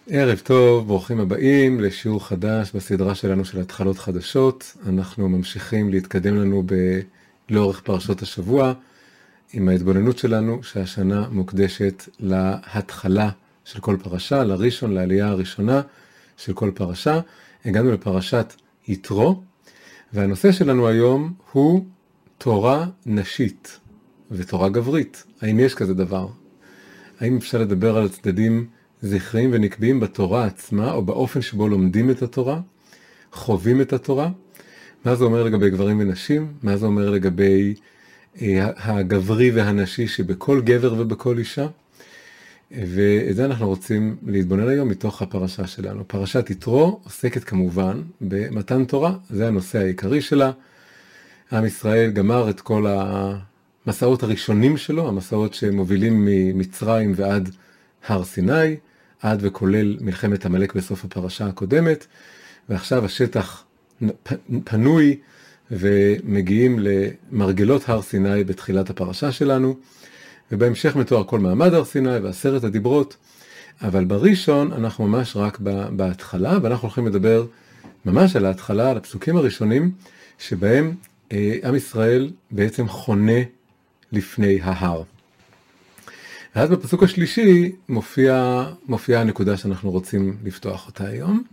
ערב טוב, ברוכים הבאים לשיעור חדש בסדרה שלנו של התחלות חדשות. אנחנו ממשיכים להתקדם לנו לאורך פרשות השבוע עם ההתבוננות שלנו שהשנה מוקדשת להתחלה של כל פרשה, לראשון, לעלייה הראשונה של כל פרשה. הגענו לפרשת יתרו, והנושא שלנו היום הוא תורה נשית ותורה גברית. האם יש כזה דבר? האם אפשר לדבר על צדדים זכריים ונקביים בתורה עצמה, או באופן שבו לומדים את התורה, חווים את התורה? מה זה אומר לגבי גברים ונשים? מה זה אומר לגבי הגברי והנשי שבכל גבר ובכל אישה? ואת זה אנחנו רוצים להתבונן היום מתוך הפרשה שלנו. פרשת יתרו עוסקת כמובן במתן תורה, זה הנושא העיקרי שלה. עם ישראל גמר את כל המסעות הראשונים שלו, המסעות שמובילים ממצרים ועד הר סיני, עד וכולל מלחמת עמלק בסוף הפרשה הקודמת, ועכשיו השטח פנוי ומגיעים למרגלות הר סיני בתחילת הפרשה שלנו, ובהמשך מתואר כל מעמד הר סיני ועשרת הדיברות, אבל בראשון אנחנו ממש רק בהתחלה, ואנחנו הולכים לדבר ממש על ההתחלה, על הפסוקים הראשונים, שבהם עם ישראל בעצם חונה לפני ההר. ואז בפסוק השלישי מופיעה הנקודה שאנחנו רוצים לפתוח אותה היום.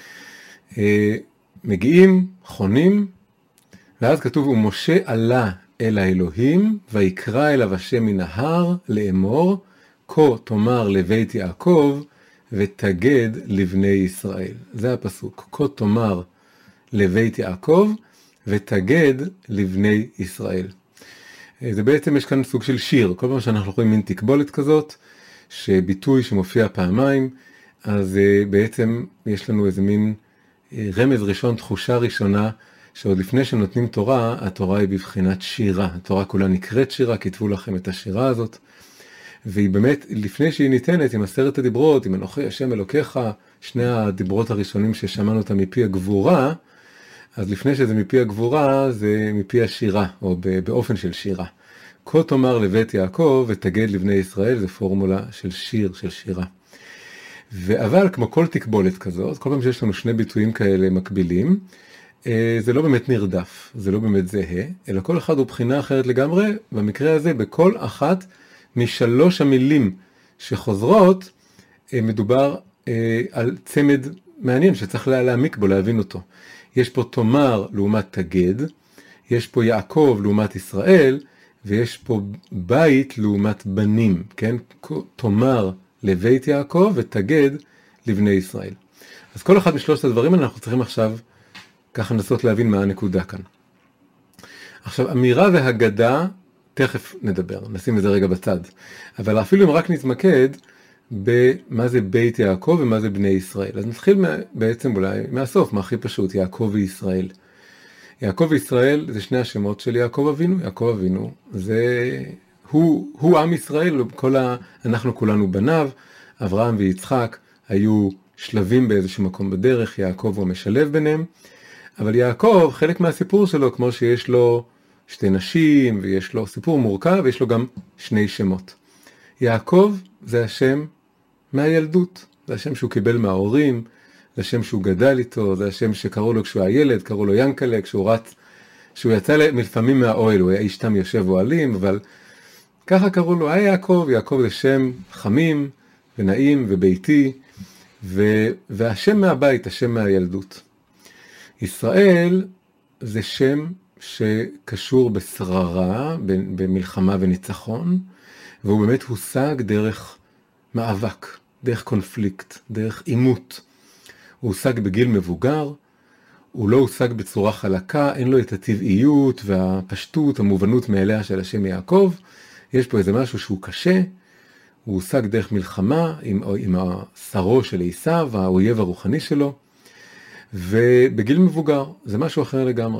מגיעים, חונים, ואז כתוב, ומשה עלה אל האלוהים, ויקרא אליו השם מן ההר לאמור, כה תאמר לבית יעקב, ותגד לבני ישראל. זה הפסוק, כה תאמר לבית יעקב, ותגד לבני ישראל. זה בעצם יש כאן סוג של שיר, כל פעם שאנחנו רואים מין תקבולת כזאת, שביטוי שמופיע פעמיים, אז בעצם יש לנו איזה מין רמז ראשון, תחושה ראשונה, שעוד לפני שנותנים תורה, התורה היא בבחינת שירה. התורה כולה נקראת שירה, כתבו לכם את השירה הזאת, והיא באמת, לפני שהיא ניתנת, עם עשרת הדיברות, עם אנוכי השם אלוקיך, שני הדיברות הראשונים ששמענו אותם מפי הגבורה, אז לפני שזה מפי הגבורה, זה מפי השירה, או באופן של שירה. כה תאמר לבית יעקב ותגד לבני ישראל, זה פורמולה של שיר, של שירה. אבל כמו כל תקבולת כזאת, כל פעם שיש לנו שני ביטויים כאלה מקבילים, זה לא באמת נרדף, זה לא באמת זהה, אלא כל אחד הוא בחינה אחרת לגמרי, במקרה הזה בכל אחת משלוש המילים שחוזרות, מדובר על צמד מעניין שצריך להעמיק בו, להבין אותו. יש פה תאמר לעומת תגד, יש פה יעקב לעומת ישראל, ויש פה בית לעומת בנים, כן? תאמר לבית יעקב ותגד לבני ישראל. אז כל אחד משלושת הדברים אנחנו צריכים עכשיו ככה לנסות להבין מה הנקודה כאן. עכשיו, אמירה והגדה, תכף נדבר, נשים את זה רגע בצד. אבל אפילו אם רק נתמקד במה זה בית יעקב ומה זה בני ישראל. אז נתחיל בעצם אולי מהסוף, מה הכי פשוט, יעקב וישראל. יעקב וישראל זה שני השמות של יעקב אבינו. יעקב אבינו הוא עם ישראל, אנחנו כולנו בניו, אברהם ויצחק היו שלבים באיזשהו מקום בדרך, יעקב הוא המשלב ביניהם, אבל יעקב, חלק מהסיפור שלו, כמו שיש לו שתי נשים, ויש לו סיפור מורכב, ויש לו גם שני שמות. יעקב זה השם מהילדות, זה השם שהוא קיבל מההורים, זה השם שהוא גדל איתו, זה השם שקראו לו כשהוא היה ילד, קראו לו ינקלה, כשהוא יצא לפעמים מהאוהל, הוא היה איש תם יושב אוהלים, אבל ככה קראו לו, היה יעקב. יעקב זה שם חמים ונעים וביתי, והשם מהבית, השם מהילדות. ישראל זה שם שקשור בשררה, במלחמה וניצחון, והוא באמת הושג דרך מאבק, דרך קונפליקט, דרך עימות. הוא הושג בגיל מבוגר, הוא לא הושג בצורה חלקה, אין לו את הטבעיות והפשטות, המובנות מאליה של השם יעקב. יש פה איזה משהו שהוא קשה, הוא הושג דרך מלחמה עם השרו של עשיו, האויב הרוחני שלו, ובגיל מבוגר, זה משהו אחר לגמרי.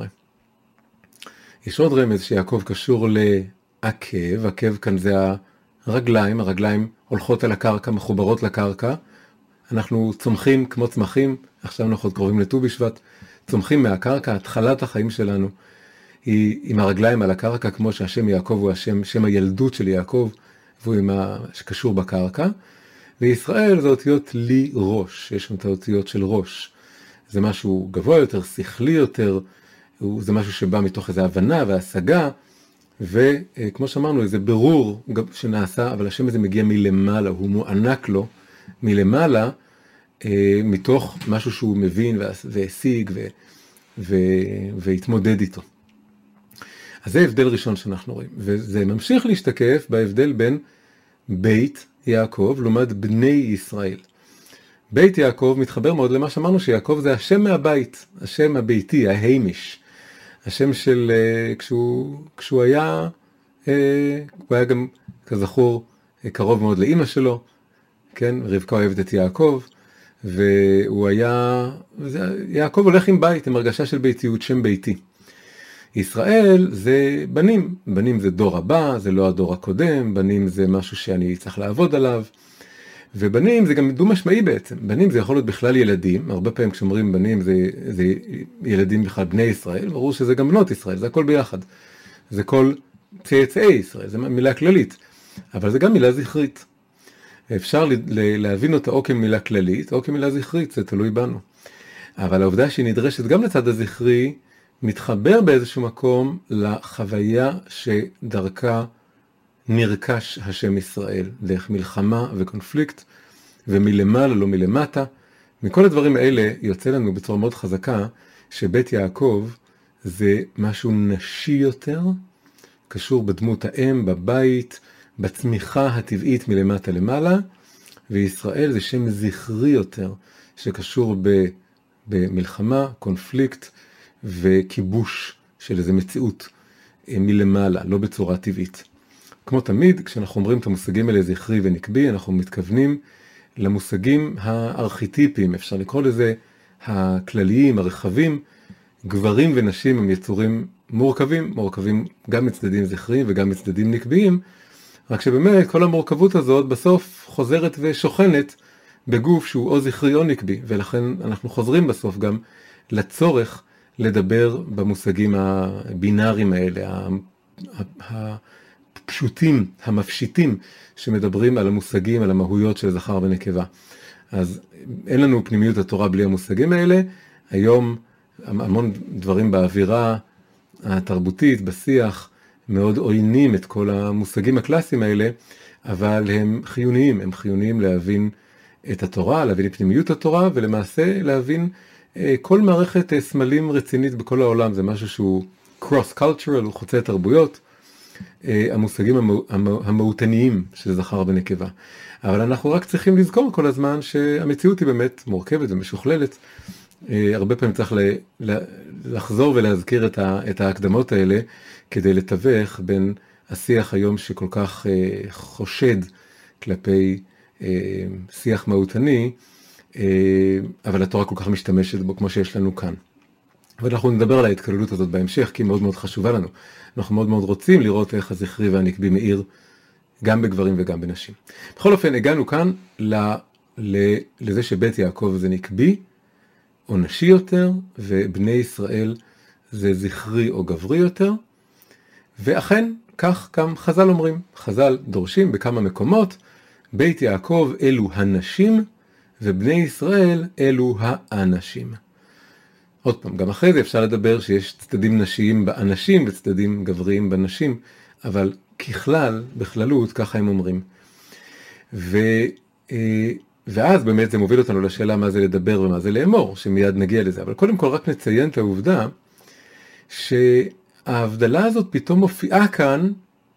יש עוד רמז שיעקב קשור לעקב, עקב כאן זה הרגליים הולכות על הקרקע, מחוברות לקרקע, אנחנו צומחים כמו צמחים, עכשיו אנחנו קרובים לט"ו בשבט, צומחים מהקרקע, התחלת החיים שלנו היא עם הרגליים על הקרקע, כמו שהשם יעקב הוא שם הילדות של יעקב, והוא שקשור בקרקע, וישראל זה אותיות לי ראש, יש שם את האותיות של ראש. זה משהו גבוה יותר, שכלי יותר, זה משהו שבא מתוך איזו הבנה והשגה, וכמו שאמרנו, איזה ברור שנעשה, אבל השם הזה מגיע מלמעלה, הוא מוענק לו מלמעלה, מתוך משהו שהוא מבין והשיג והתמודד איתו. אז זה הבדל ראשון שאנחנו רואים, וזה ממשיך להשתקף בהבדל בין בית יעקב לעומת בני ישראל. בית יעקב מתחבר מאוד למה שאמרנו שיעקב זה השם מהבית, השם הביתי, ההמיש. השם של, כשהוא היה, הוא היה גם כזכור קרוב מאוד לאמא שלו, כן? רבקה אוהבת את יעקב, והוא היה, יעקב הולך עם בית, עם הרגשה של ביתיות, שם ביתי. ישראל זה בנים, בנים זה דור הבא, זה לא הדור הקודם, בנים זה משהו שאני צריך לעבוד עליו, ובנים זה גם דו משמעי בעצם, בנים זה יכול להיות בכלל ילדים, הרבה פעמים כשאומרים בנים זה ילדים בכלל בני ישראל, ברור שזה גם בנות ישראל, זה הכל ביחד, זה כל צאצאי ישראל, זה מילה כללית, אבל זה גם מילה זכרית, אפשר להבין אותה או כמילה כללית או כמילה זכרית, זה תלוי בנו, אבל העובדה שהיא נדרשת גם לצד הזכרי, מתחבר באיזשהו מקום לחוויה שדרכה נרכש השם ישראל, דרך מלחמה וקונפליקט, ומלמעלה לא מלמטה. מכל הדברים האלה יוצא לנו בצורה מאוד חזקה, שבית יעקב זה משהו נשי יותר, קשור בדמות האם, בבית, בצמיחה הטבעית מלמטה למעלה, וישראל זה שם זכרי יותר, שקשור במלחמה, קונפליקט, וכיבוש של איזו מציאות מלמעלה, לא בצורה טבעית. כמו תמיד, כשאנחנו אומרים את המושגים האלה זכרי ונקבי, אנחנו מתכוונים למושגים הארכיטיפיים, אפשר לקרוא לזה הכלליים, הרחבים, גברים ונשים הם יצורים מורכבים גם מצדדים זכריים וגם מצדדים נקביים, רק שבאמת כל המורכבות הזאת בסוף חוזרת ושוכנת בגוף שהוא או זכרי או נקבי, ולכן אנחנו חוזרים בסוף גם לצורך לדבר במושגים הבינאריים האלה, הפשוטים, המפשיטים, שמדברים על המושגים, על המהויות של זכר ונקבה. אז אין לנו פנימיות התורה בלי המושגים האלה. היום המון דברים באווירה התרבותית, בשיח, מאוד עוינים את כל המושגים הקלאסיים האלה, אבל הם חיוניים להבין את התורה, להבין את פנימיות התורה, ולמעשה להבין כל מערכת סמלים רצינית בכל העולם. זה משהו שהוא cross-cultural, הוא חוצה תרבויות, המושגים המהותניים של זכר ונקבה. אבל אנחנו רק צריכים לזכור כל הזמן שהמציאות היא באמת מורכבת ומשוכללת. הרבה פעמים צריך לחזור ולהזכיר את ההקדמות האלה, כדי לתווך בין השיח היום שכל כך חושד כלפי שיח מהותני, אבל התורה כל כך משתמשת בו כמו שיש לנו כאן. ואנחנו נדבר על ההתכללות הזאת בהמשך, כי היא מאוד מאוד חשובה לנו. אנחנו מאוד מאוד רוצים לראות איך הזכרי והנקבי מאיר, גם בגברים וגם בנשים. בכל אופן, הגענו כאן לזה שבית יעקב זה נקבי, או נשי יותר, ובני ישראל זה זכרי או גברי יותר, ואכן, כך גם חז"ל אומרים. חז"ל דורשים בכמה מקומות, בית יעקב אלו הנשים, ובני ישראל אלו האנשים. עוד פעם, גם אחרי זה אפשר לדבר שיש צדדים נשיים באנשים וצדדים גבריים בנשים, אבל ככלל, בכללות, ככה הם אומרים. ואז באמת זה מוביל אותנו לשאלה מה זה לדבר ומה זה לאמור, שמיד נגיע לזה. אבל קודם כל רק נציין את העובדה שההבדלה הזאת פתאום מופיעה כאן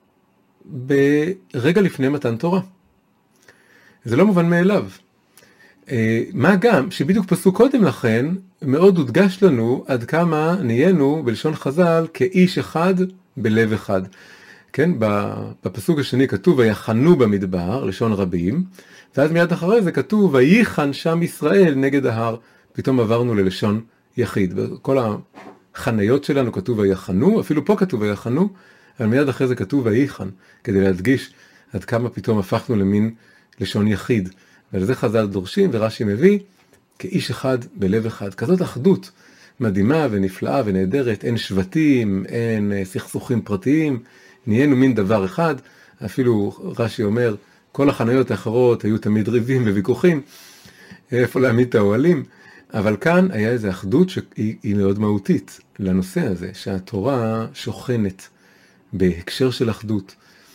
ברגע לפני מתן תורה. זה לא מובן מאליו. מה גם שבדיוק פסוק קודם לכן מאוד הודגש לנו עד כמה נהיינו בלשון חז"ל כאיש אחד בלב אחד. כן, בפסוק השני כתוב ויחנו במדבר, לשון רבים, ואז מיד אחרי זה כתוב ויחן שם ישראל נגד ההר. פתאום עברנו ללשון יחיד. בכל החניות שלנו כתוב ויחנו, אפילו פה כתוב ויחנו, אבל מיד אחרי זה כתוב ויחן, כדי להדגיש עד כמה פתאום הפכנו למין לשון יחיד. ולזה חז"ל דורשים, ורש"י מביא, כאיש אחד בלב אחד. כזאת אחדות מדהימה ונפלאה ונהדרת, אין שבטים, אין סכסוכים פרטיים, נהיינו מין דבר אחד. אפילו רש"י אומר, כל החנויות האחרות היו תמיד ריבים וויכוחים, איפה להעמיד את האוהלים, אבל כאן היה איזו אחדות שהיא מאוד מהותית לנושא הזה, שהתורה שוכנת בהקשר של אחדות,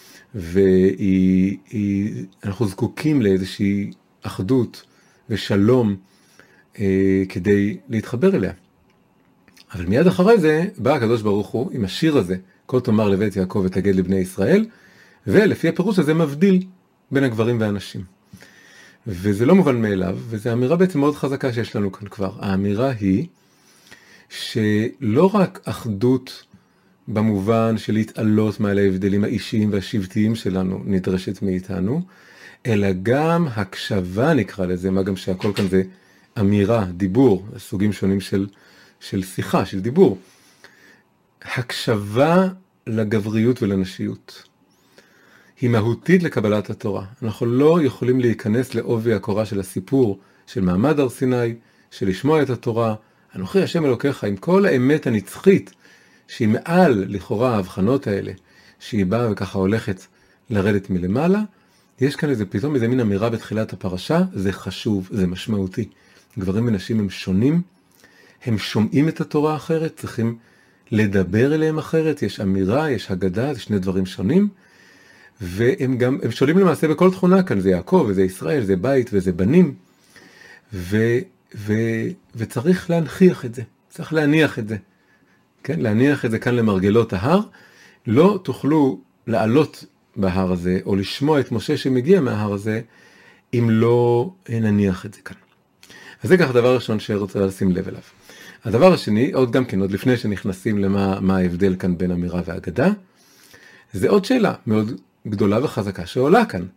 ואנחנו זקוקים לאיזושהי אחדות ושלום כדי להתחבר אליה. אבל מיד אחרי זה בא הקדוש ברוך הוא עם השיר הזה, כה תאמר לבית יעקב ותגד לבני ישראל, ולפי הפירוש הזה מבדיל בין הגברים והנשים. וזה לא מובן מאליו, וזו אמירה בעצם מאוד חזקה שיש לנו כאן כבר. האמירה היא שלא רק אחדות במובן של להתעלות מעל ההבדלים האישיים והשבטיים שלנו נדרשת מאיתנו, אלא גם הקשבה נקרא לזה, מה גם שהכל כאן זה אמירה, דיבור, סוגים שונים של שיחה, של דיבור. הקשבה לגבריות ולנשיות היא מהותית לקבלת התורה. אנחנו לא יכולים להיכנס לעובי הקורה של הסיפור של מעמד הר סיני, של לשמוע את התורה, אנוכי השם אלוקיך, עם כל האמת הנצחית, שהיא מעל לכאורה ההבחנות האלה, שהיא באה וככה הולכת לרדת מלמעלה, יש כאן פתאום איזה מין אמירה בתחילת הפרשה, זה חשוב, זה משמעותי. גברים ונשים הם שונים, הם שומעים את התורה אחרת, צריכים לדבר אליהם אחרת, יש אמירה, יש הגדה, זה שני דברים שונים, והם גם, הם שונים למעשה בכל תכונה כאן, זה יעקב, וזה ישראל, זה בית, וזה בנים, וצריך להנחיח את זה, צריך להניח את זה, כן? להניח את זה כאן למרגלות ההר, לא תוכלו לעלות בהר הזה, או לשמוע את משה שמגיע מההר הזה, אם לא נניח את זה כאן. אז זה כך הדבר הראשון שרוצה לשים לב אליו. הדבר השני, עוד לפני שנכנסים למה ההבדל כאן בין אמירה והגדה, זה עוד שאלה מאוד גדולה וחזקה שעולה כאן.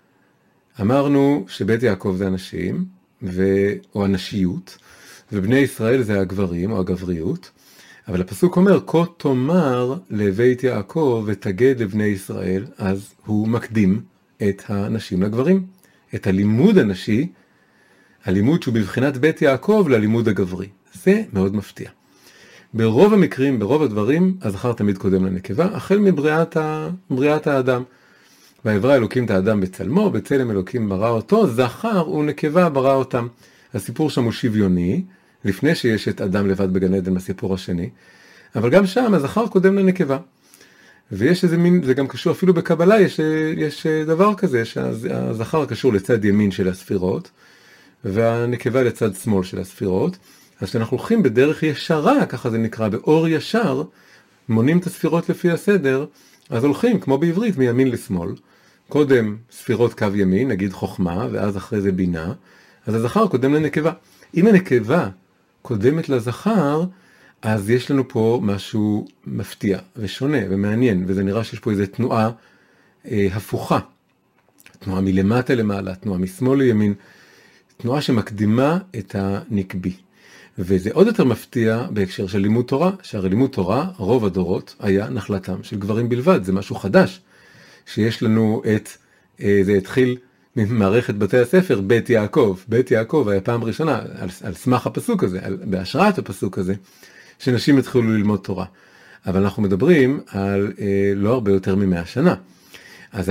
אמרנו שבית יעקב זה אנשים, או הנשיות, ובני ישראל זה הגברים או הגבריות, אבל הפסוק אומר, כה תאמר לבית יעקב ותגד לבני ישראל, אז הוא מקדים את הנשים לגברים, את הלימוד הנשי, הלימוד שהוא בבחינת בית יעקב ללימוד הגברי. זה מאוד מפתיע. ברוב המקרים, ברוב הדברים, הזכר תמיד קודם לנקבה, החל מבריאת האדם. ויברא אלוקים את האדם בצלמו, בצלם אלוקים ברא אותו, זכר ונקבה ברא אותם. הסיפור שם הוא שוויוני, לפני שיש את אדם לבד בגן עדן בסיפור השני, אבל גם שם הזכר קודם לנקבה. ויש איזה מין, זה גם קשור, אפילו בקבלה יש דבר כזה, שהזכר קשור לצד ימין של הספירות, והנקבה לצד שמאל של הספירות. אז כשאנחנו הולכים בדרך ישרה, ככה זה נקרא, באור ישר, מונים את הספירות לפי הסדר, אז הולכים, כמו בעברית, מימין לשמאל. קודם ספירות קו ימין, נגיד חוכמה, ואז אחרי זה בינה, אז הזכר קודם לנקבה. אם הנקבה קודמת לזכר, אז יש לנו פה משהו מפתיע ושונה ומעניין, וזה נראה שיש פה איזו תנועה הפוכה. תנועה מלמטה למעלה, תנועה משמאל לימין, תנועה שמקדימה את הנקבי. וזה עוד יותר מפתיע בהקשר של לימוד תורה, שהרי לימוד תורה, רוב הדורות, היה נחלתם של גברים בלבד. זה משהו חדש, שיש לנו זה התחיל ממערכת בתי הספר, בית יעקב. בית יעקב היה פעם ראשונה, על סמך הפסוק הזה, בהשראת הפסוק הזה, שנשים התחילו ללמוד תורה. אבל אנחנו מדברים על לא הרבה יותר מ100 שנה. אז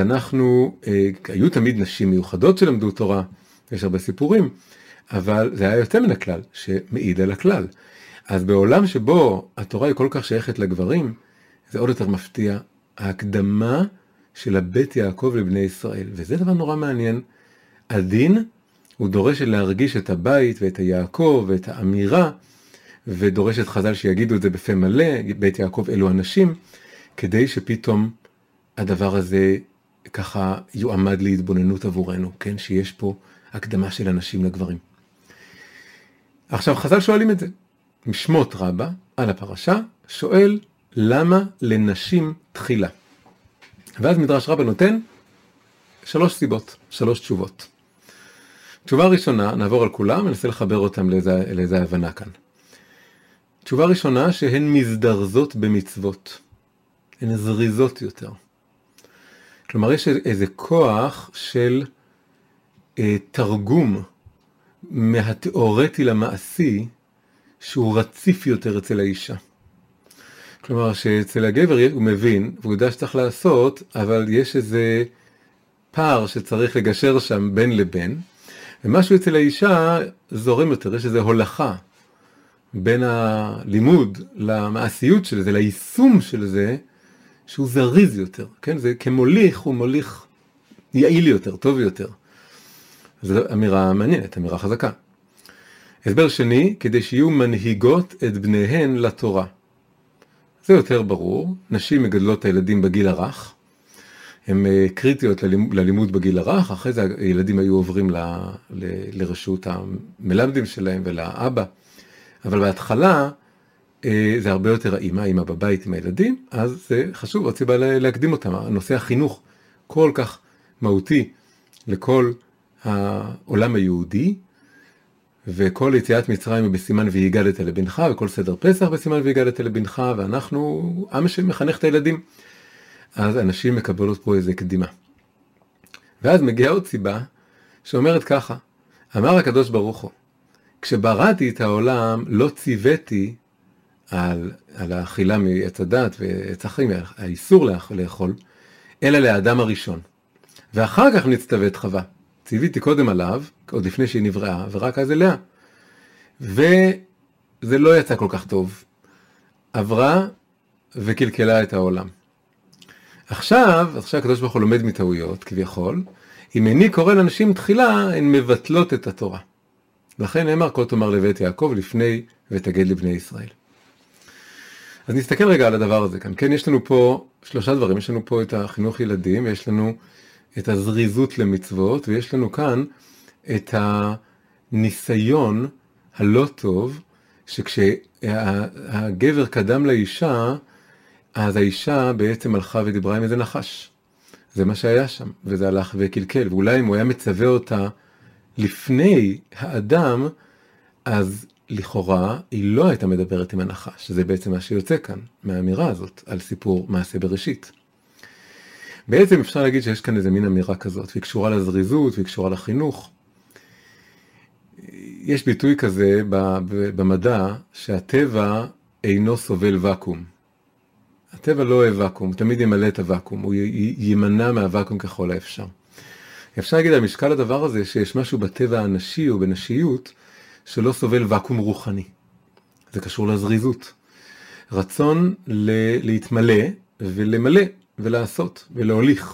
היו תמיד נשים מיוחדות שלמדו תורה, יש הרבה סיפורים, אבל זה היה יוצא מן הכלל, שמעיד על הכלל. אז בעולם שבו התורה היא כל כך שייכת לגברים, זה עוד יותר מפתיע, ההקדמה של הבית יעקב לבני ישראל. וזה דבר נורא מעניין. הדין הוא דורש להרגיש את הבית ואת היעקב ואת האמירה, ודורש את חז"ל שיגידו את זה בפה מלא, בית יעקב אלו אנשים, כדי שפתאום הדבר הזה ככה יועמד להתבוננות עבורנו, כן? שיש פה הקדמה של אנשים לגברים. עכשיו חז"ל שואלים את זה. משמות רבה על הפרשה שואל למה לנשים תחילה. ואז מדרש רבה נותן 3 סיבות, 3 תשובות. תשובה ראשונה, נעבור על כולם, ננסה לחבר אותם לאיזה הבנה כאן. תשובה ראשונה, שהן מזדרזות במצוות. הן זריזות יותר. כלומר, יש איזה כוח של תרגום מהתיאורטי למעשי, שהוא רציף יותר אצל האישה. כלומר, שאצל הגבר הוא מבין, והוא יודע שצריך לעשות, אבל יש איזה פער שצריך לגשר שם בין לבין, ומשהו אצל האישה זורם יותר, יש איזו הולכה בין הלימוד למעשיות של זה, ליישום של זה, שהוא זריז יותר, כן? זה כמוליך, הוא מוליך יעיל יותר, טוב יותר. זו אמירה מעניינת, אמירה חזקה. הסבר שני, כדי שיהיו מנהיגות את בניהן לתורה. זה יותר ברור, נשים מגדלות את הילדים בגיל הרך, הן קריטיות ללימוד בגיל הרך, אחרי זה הילדים היו עוברים לרשות המלמדים שלהם ולאבא, אבל בהתחלה זה הרבה יותר האמא בבית עם הילדים, אז זה חשוב, רציתי להקדים אותם, הנושא החינוך כל כך מהותי לכל העולם היהודי, וכל יציאת מצרים היא בסימן והגדת לבנך, וכל סדר פסח בסימן והגדת לבנך, ואנחנו עם שמחנך את הילדים. אז אנשים מקבלות פה איזה קדימה. ואז מגיעה עוד סיבה שאומרת ככה, אמר הקדוש ברוך הוא, כשבראתי את העולם לא ציוויתי על האכילה מעץ הדת ועץ החיים, האיסור לאכול, אלא לאדם הראשון. ואחר כך נצטווית חווה. ציוויתי קודם עליו, עוד לפני שהיא נבראה, ורק אז אליה. וזה לא יצא כל כך טוב. עברה וקלקלה את העולם. עכשיו הקדוש ברוך הוא לומד מטעויות, כביכול, אם איני קורא לאנשים תחילה, הן מבטלות את התורה. לכן נאמר, כה תאמר לבית יעקב לפני ותגד לבני ישראל. אז נסתכל רגע על הדבר הזה כאן. כן, יש לנו פה שלושה דברים. יש לנו פה את החינוך ילדים, יש לנו את הזריזות למצוות, ויש לנו כאן את הניסיון הלא טוב, שכשהגבר קדם לאישה, אז האישה בעצם הלכה ודיברה עם איזה נחש. זה מה שהיה שם, וזה הלך וקלקל. ואולי אם הוא היה מצווה אותה לפני האדם, אז לכאורה היא לא הייתה מדברת עם הנחש. זה בעצם מה שיוצא כאן, מהאמירה הזאת, על סיפור מעשה בראשית. בעצם אפשר להגיד שיש כאן איזה מין אמירה כזאת, והיא קשורה לזריזות, והיא קשורה לחינוך. יש ביטוי כזה במדע, שהטבע אינו סובל וקום. הטבע לא אוהב וקום, הוא תמיד ימלא את הווקום, הוא יימנע מהווקום ככל האפשר. אפשר להגיד על משקל הדבר הזה, שיש משהו בטבע הנשי או בנשיות, שלא סובל וקום רוחני. זה קשור לזריזות. רצון להתמלא ולמלא ולעשות ולהוליך.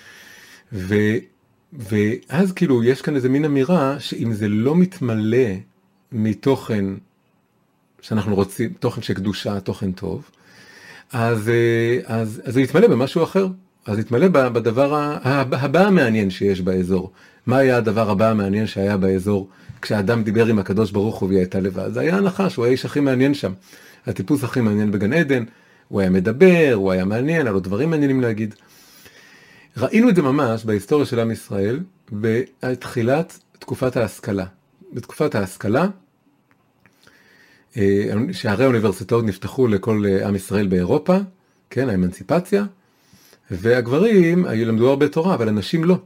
ואז כאילו יש כאן איזה מין אמירה, שאם זה לא מתמלא מתוכן שאנחנו רוצים, תוכן שקדושה, תוכן טוב, אז זה יתמלא במשהו אחר. אז יתמלא בדבר הבא המעניין שיש באזור. מה היה הדבר הבא המעניין שהיה באזור כשאדם דיבר עם הקדוש ברוך הוא והיא הייתה לבד? זה היה הנחש, הוא היה האיש הכי מעניין שם. הטיפוס הכי מעניין בגן עדן, הוא היה מדבר, הוא היה מעניין, היה לו דברים מעניינים להגיד. ראינו את זה ממש בהיסטוריה של עם ישראל, בתחילת תקופת ההשכלה. בתקופת ההשכלה, שערי האוניברסיטאות נפתחו לכל עם ישראל באירופה, כן, האמנציפציה, והגברים למדו הרבה תורה, אבל הנשים לא.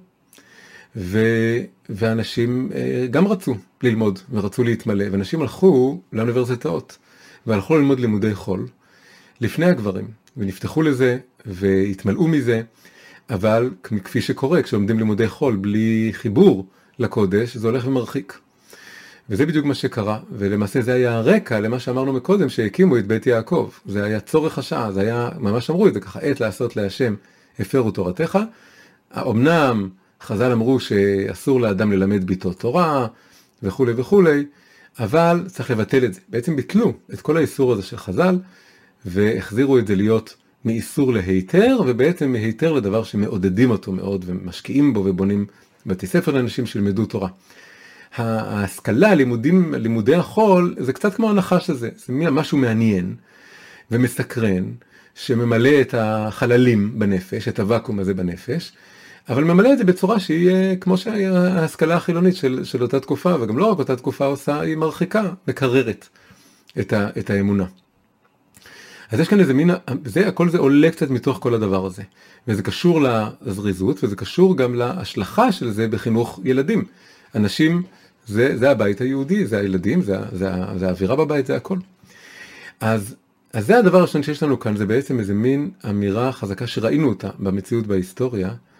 ואנשים גם רצו ללמוד ורצו להתמלא, ואנשים הלכו לאוניברסיטאות, והלכו ללמוד לימודי חול, לפני הגברים, ונפתחו לזה, והתמלאו מזה, אבל כפי שקורה, כשלומדים לימודי חול בלי חיבור לקודש, זה הולך ומרחיק. וזה בדיוק מה שקרה, ולמעשה זה היה הרקע למה שאמרנו מקודם, שהקימו את בית יעקב. זה היה צורך השעה, זה היה, ממש אמרו את זה ככה, עת לעשות להשם, הפרו תורתך. אמנם חז"ל אמרו שאסור לאדם ללמד ביתו תורה, וכו' וכו', אבל צריך לבטל את זה. בעצם ביטלו את כל האיסור הזה של חז"ל, והחזירו את זה להיות מאיסור להיתר, ובעצם מהיתר לדבר שמעודדים אותו מאוד, ומשקיעים בו ובונים בתי ספר לאנשים שלמדו תורה. ההשכלה, לימודי החול, זה קצת כמו הנחש הזה, זה משהו מעניין ומסקרן, שממלא את החללים בנפש, את הוואקום הזה בנפש, אבל ממלא את זה בצורה שהיא כמו שההשכלה החילונית של אותה תקופה, וגם לא רק אותה תקופה עושה, היא מרחיקה, מקררת את האמונה. אז יש כאן איזה מין, הכל זה עולה קצת מתוך כל הדבר הזה, וזה קשור לזריזות, וזה קשור גם להשלכה של זה בחינוך ילדים. אנשים, זה הבית היהודי, זה הילדים, זה האווירה בבית, זה הכל. אז זה הדבר הראשון שיש לנו כאן, זה בעצם איזה מין אמירה חזקה שראינו אותה במציאות בהיסטוריה,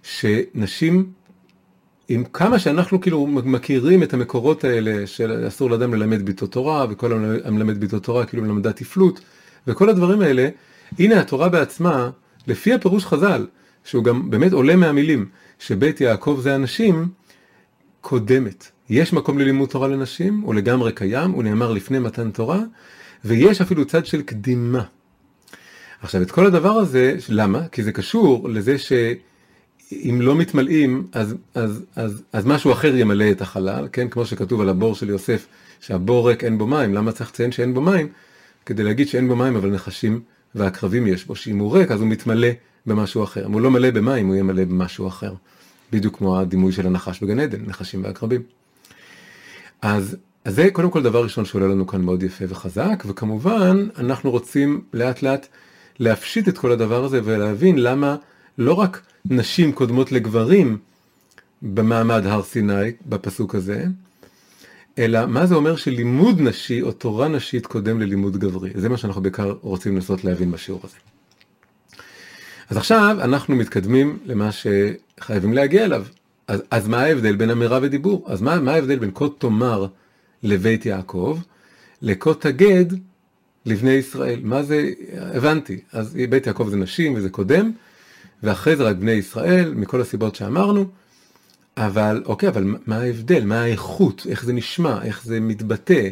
שנשים, עם כמה שאנחנו כאילו מכירים את המקורות האלה של אסור לאדם ללמד ביתו תורה, וכל המלמד ביתו תורה כאילו מלמדה תפלות, וכל הדברים האלה, הנה התורה בעצמה, לפי הפירוש חז"ל, שהוא גם באמת עולה מהמילים, שבית יעקב זה אנשים, קודמת. יש מקום ללימוד תורה לנשים, הוא לגמרי קיים, הוא נאמר לפני מתן תורה, ויש אפילו צד של קדימה. עכשיו, את כל הדבר הזה, למה? כי זה קשור לזה שאם לא מתמלאים, אז משהו אחר ימלא את החלל, כן? כמו שכתוב על הבור של יוסף, שהבור ריק אין בו מים. למה צריך לציין שאין בו מים? כדי להגיד שאין בו מים, אבל נחשים והקרבים יש בו. שאם הוא ריק, אז הוא מתמלא במשהו אחר. אם הוא לא מלא במים, הוא ימלא במשהו אחר. בדיוק כמו הדימוי של הנחש בגן עדן, נחשים והקרבים. אז זה קודם כל דבר ראשון שעולה לנו כאן מאוד יפה וחזק, וכמובן אנחנו רוצים לאט לאט להפשיט את כל הדבר הזה ולהבין למה לא רק נשים קודמות לגברים במעמד הר סיני בפסוק הזה, אלא מה זה אומר שלימוד נשי או תורה נשית קודם ללימוד גברי. זה מה שאנחנו בעיקר רוצים לנסות להבין בשיעור הזה. אז עכשיו אנחנו מתקדמים למה שחייבים להגיע אליו. אז מה ההבדל בין אמירה ודיבור? אז מה ההבדל בין כה תאמר לבית יעקב, לכה תגד לבני ישראל? מה זה? הבנתי. אז בית יעקב זה נשים וזה קודם, ואחרי זה רק בני ישראל, מכל הסיבות שאמרנו. אבל, אוקיי, אבל מה ההבדל? מה האיכות? איך זה נשמע? איך זה מתבטא?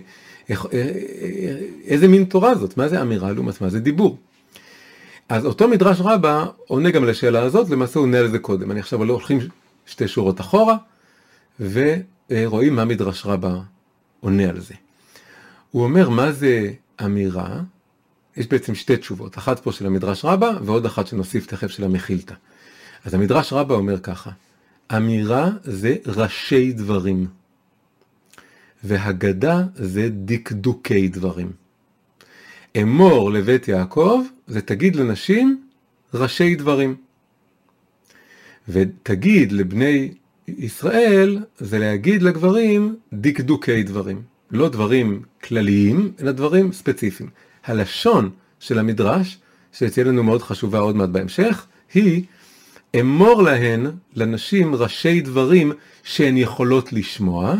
איזה מין תורה זאת? מה זה אמירה לעומת מה זה דיבור? אז אותו מדרש רבה עונה גם לשאלה הזאת, למעשה הוא עונה על זה קודם. אני עכשיו הולכים 2 שורות אחורה, ורואים מה מדרש רבה עונה על זה. הוא אומר, מה זה אמירה? יש בעצם 2 תשובות, אחת פה של המדרש רבה, ועוד אחת שנוסיף תכף של המחילתא. אז המדרש רבה אומר ככה, אמירה זה ראשי דברים, והגדה זה דקדוקי דברים. אמור לבית יעקב, זה תגיד לנשים ראשי דברים. ותגיד לבני ישראל, זה להגיד לגברים דקדוקי דברים. לא דברים כלליים, אלא דברים ספציפיים. הלשון של המדרש, שתהיה לנו מאוד חשובה עוד מעט בהמשך, היא אמור להן לנשים ראשי דברים שהן יכולות לשמוע,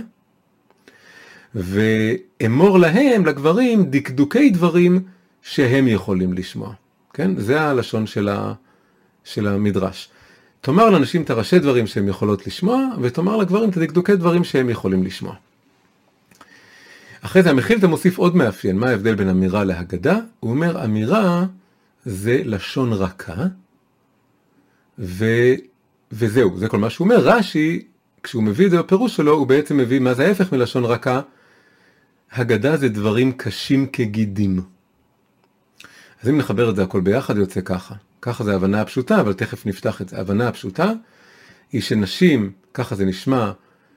ואמור להם, לגברים, דקדוקי דברים שהם יכולים לשמוע. כן? זה הלשון של המדרש. תאמר לנשים את הראשי דברים שהם יכולות לשמוע, ותאמר לגברים את הדקדוקי דברים שהם יכולים לשמוע. אחרי זה המחילתא מוסיף עוד מאפיין. מה ההבדל בין אמירה להגדה? הוא אומר, אמירה זה לשון רכה, וזהו, זה כל מה שהוא אומר. רש"י, כשהוא מביא את זה בפירוש שלו, הוא בעצם מביא מה זה ההפך מלשון רכה. הגדה זה דברים קשים כגידים. אז אם נחבר את זה הכל ביחד, יוצא ככה. ככה זה ההבנה הפשוטה, אבל תכף נפתח את זה. ההבנה הפשוטה היא שנשים, ככה זה נשמע,